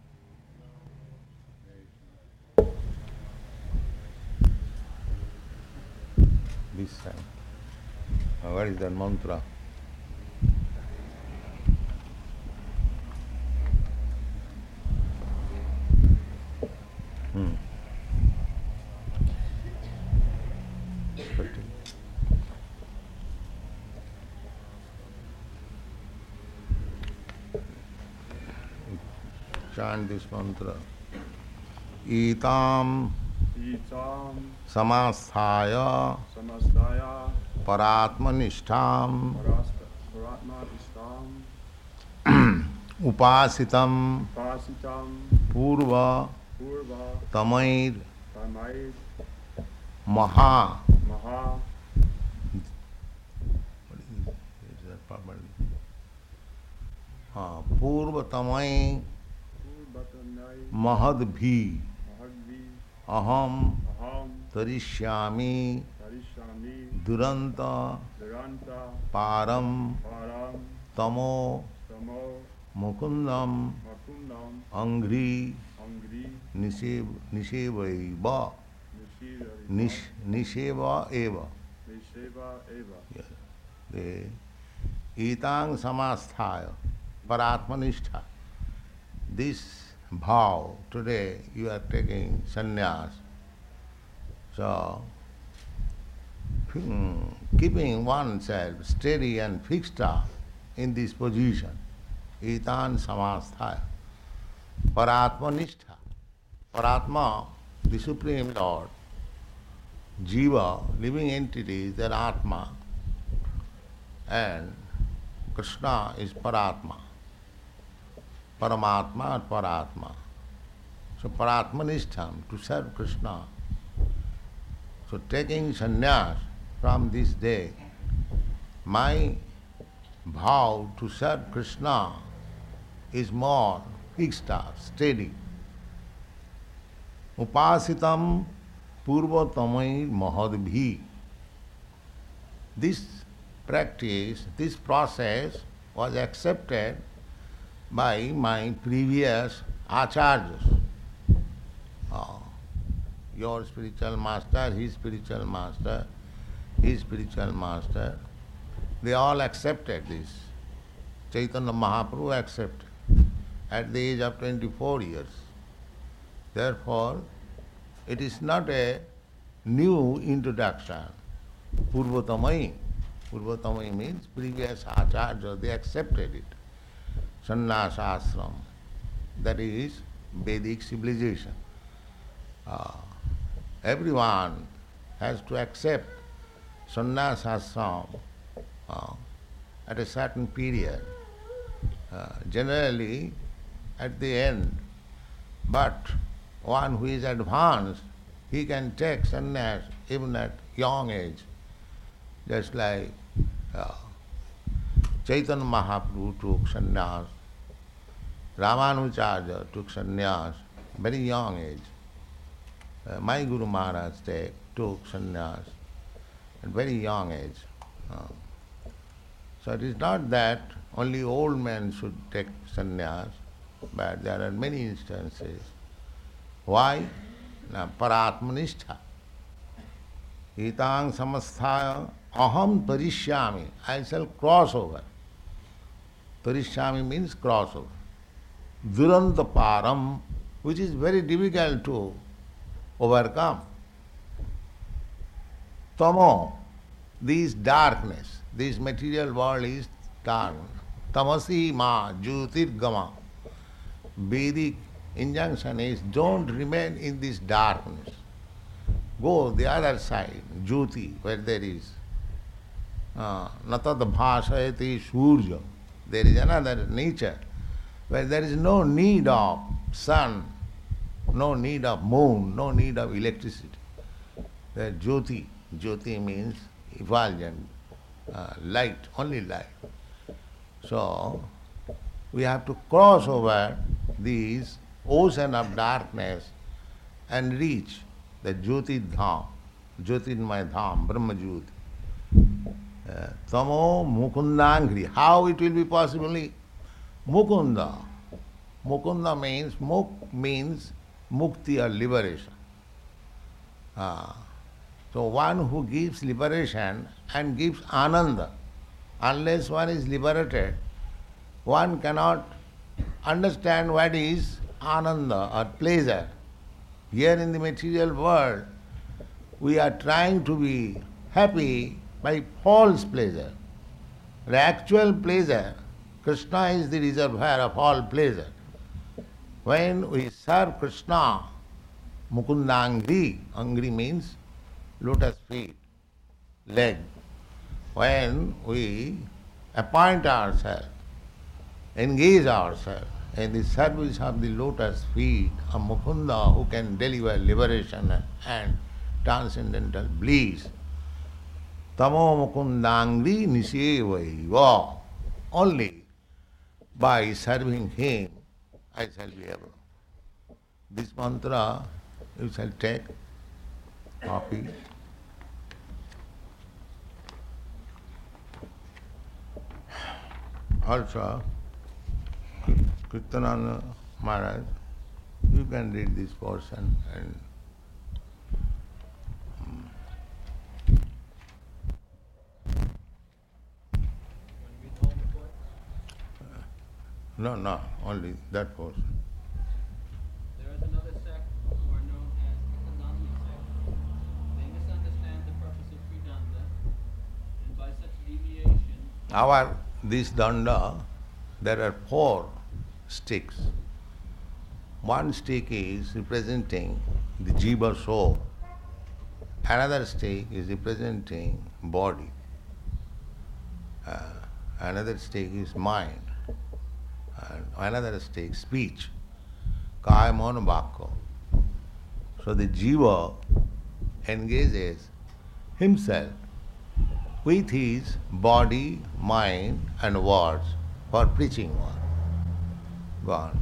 This side. What is that mantra? Chant this mantra. Itam samasthaya paratmanishtam upasitam purva tamair maha. What is that properly? Purva tamai mahadbhi aham tarishyami duranta param tamo mukundam angri nishevaiva nisheva eva. Yes. The etang samasthaya paratmanistha. This bhav, today you are taking sannyas. So, keeping oneself steady and fixed up in this position, etan samasthaya, paratmanistha. Paratma, the Supreme Lord, Jiva, living entity, is their Atma, and Krishna is Paratma. Paramatma and Paratma. So Paratmanishtham, to serve Krishna. So taking sannyas from this day, my vow to serve Krishna is more fixed up, steady. Upasitam purvatamai mahadbhi. This practice, this process was accepted by my previous acharyas. Your spiritual master, his spiritual master, his spiritual master, they all accepted this. Chaitanya Mahaprabhu accepted at the age of 24 years. Therefore, it is not a new introduction. Purvatamai. Purvatamai means previous acharyas, they accepted it. Sannyasa ashram, that is Vedic civilization. Everyone has to accept sannyasa ashram at a certain period, generally at the end. But one who is advanced, he can take sannyas even at young age, just like Chaitanya Mahaprabhu took sannyas, Ramanujarya took sannyas very young age. My Guru Maharaj took sannyas at very young age. So it is not that only old men should take sannyas, but there are many instances. Why? Paratmanistha. Etang samasthaya aham tarishyami. I shall cross over. Tarishyami means cross over. Duranta param, which is very difficult to overcome. Tamo, this darkness, this material world is dark. Tamasi ma jyotirgama. Vedic injunction is don't remain in this darkness. Go the other side, jyoti, where there is. Natad bhasayati surya. There is another nature where there is no need of sun, no need of moon, no need of electricity. There jyoti. Jyoti means effulgent, light, only light. So, we have to cross over these ocean of darkness and reach the Jyoti Dham, Jyotirmay Dham, Brahma Jyoti. Tamo Mukundangri. How it will be possible? Mukunda. Mukunda means, muk means mukti or liberation. So one who gives liberation and gives ananda, unless one is liberated, one cannot understand what is ananda or pleasure. Here in the material world, we are trying to be happy by false pleasure. The actual pleasure, Krishna is the reservoir of all pleasure. When we serve Krishna, Mukundangri, Angri means lotus feet, leg. When we appoint ourselves, engage ourselves in the service of the lotus feet of Mukunda, who can deliver liberation and transcendental bliss, Tamo Mukundangri Nisevaiva. Only by serving him I shall be able. This mantra you shall take, copy. Also, Kirtananda Maharaj, you can read this portion and no, only that portion. There is another sect who are known as Ekadandi sect. They misunderstand the purpose of Sri Danda, and by such deviation, This danda, there are 4 sticks. One stick is representing the jiva soul. Another stick is representing body. Another stick is mind. And another stick, speech. Kaya mona vakya. So the jiva engages himself with his body, mind and words for preaching one. Gone.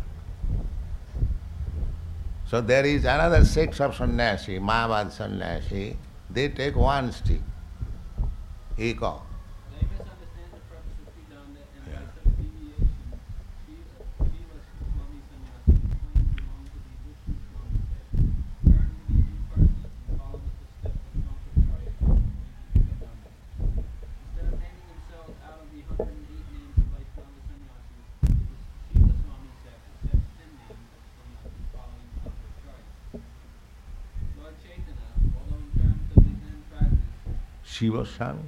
So there is another sect of sannyasi, Mayavad sannyasi, they take one stick, eka. they misunderstand the purpose of Sri Danda, and by such deviation, Jiva Swami Sannyasi claims belong to the Vishnu Swami sect, earn the impersonate and follow the footsteps of Shankaracharya and Ekadanda. Instead of naming themselves out of the 108 names of Vaishnava sannyasis, the Shiva Swami sect accepts 10 names of sannyasis following Shankaracharya. Lord Chaitanya, although in terms of the Zen practice, Shiva Swami.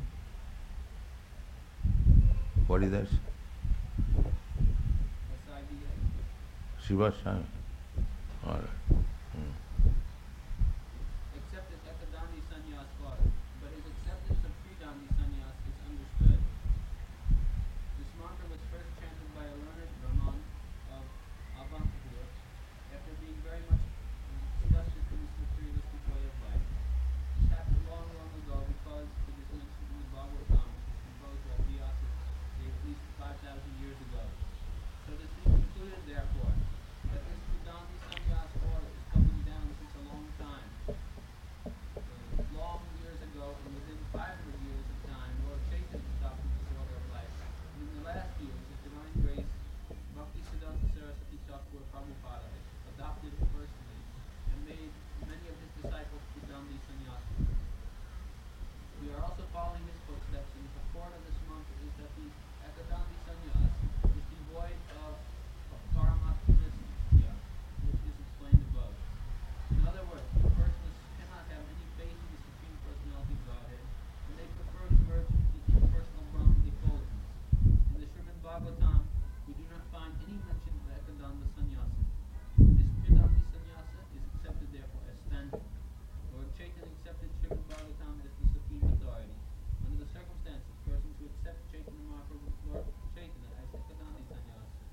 What is that? SIDA, Shiva Swami. All right. accepted Ekadandi sannyas father, but his acceptance of Sri Dandi sannyas is understood. This mantra was first chanted by a learned Brahman of Avantapur after being very much disgusted in this materialistic way of life. This happened long, long ago because it is mentioned in the Bhagavatam, which was composed by Vyasa at least 5,000 years ago. So this is concluded, therefore, that this Vedanta sannyas order is coming down since a long time. Long years ago, and within 500 years of time, Lord Chaitanya adopted this order of life. And in the last years, His Divine Grace, Bhakti Siddhanta Saraswati Thakur Prabhupada adopted it personally and made many of his disciples Vedanta sannyasis. We are also following his footsteps, and the purport of this mantra is that the Ekadandi sannyas is devoid of paramatmanisya, which is explained above. In other words, the persons cannot have any faith in the Supreme Personality of Godhead, and they prefer to merge into impersonal Brahman effulgence. In the Srimad Bhagavatam, we do not find any mention of Ekadanda sannyasa. This Tridandi sannyasa is accepted therefore as standard. Lord Chaitanya accepted Srimad Bhagavatam as the supreme authority. Under the circumstances, persons who accept Chaitanya Mahaprabhu, Lord Chaitanya as Ekadandi sannyasa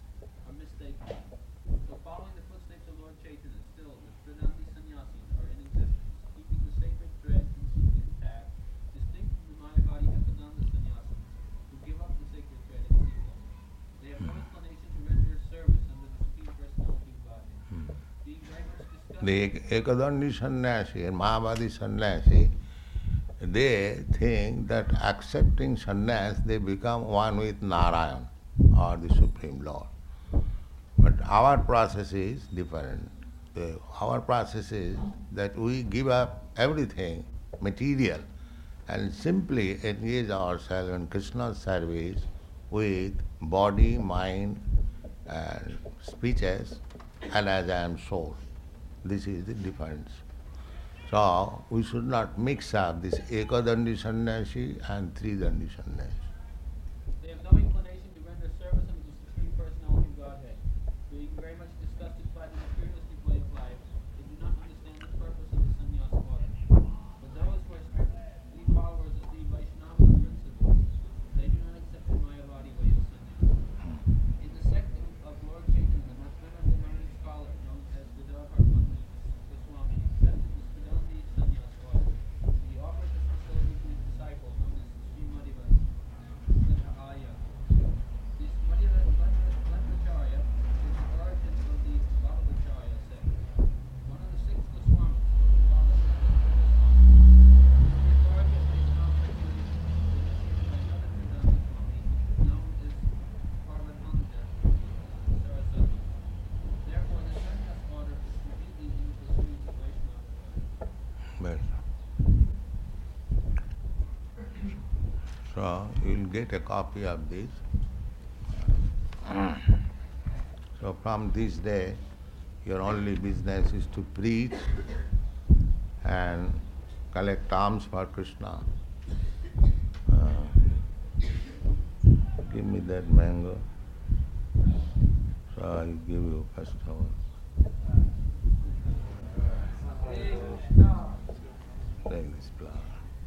The Ekadandi sannyasi and Mahavadi sannyasi, they think that accepting sannyas, they become one with Narayan or the Supreme Lord. But our process is different. Our process is that we give up everything, material, and simply engage ourselves in Krishna's service with body, mind, and speeches, and as I am soul. This is the difference. So we should not mix up this Ekadandi sannyasi and Tridandi sannyasi. They have no inclination to render service unto the Supreme Personality of Godhead. Being very much disgusted by the materialistic way of life, they do not understand the purpose of the sannyas order. But those who are strictly followers of the Vaishnava principles, they do not accept the Mayavadi way of sannyas. In the sect of Lord Chaitanya, the most venerable learned scholar known as Vidarbha Goswami accepted the Sridhandi sannyas order. He offered this facility to his disciple known as Srimati Aya. This Madhvacharya is the origin of the Bhattacharya sect. One of the six Goswamis, known as Parvatmanja Saraswati. Therefore, the sannyas order is completely in the pursuit of Vaishnava. Well, so you will get a copy of this. So from this day, your only business is to preach and collect alms for Krishna. Give me that mango. So I'll give you first one. Take this flower.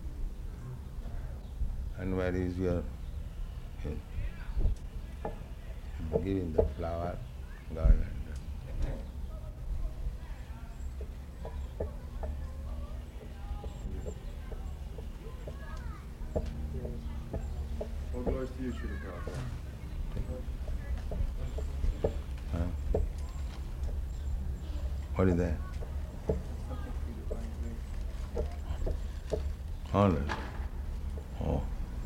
And where is your... Here. Give him the flower garland. All glories to you, Srila Prabhupada. Huh? What is that? All right. Oh.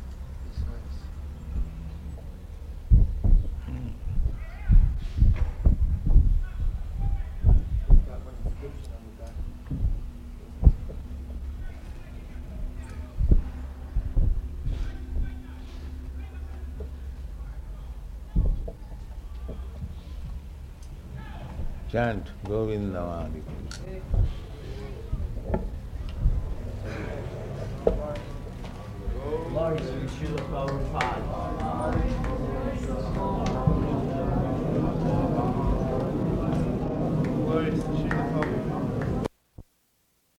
Chant Govindamadi. Glory to Srila Prabhupada. Glory to Srila Prabhupada.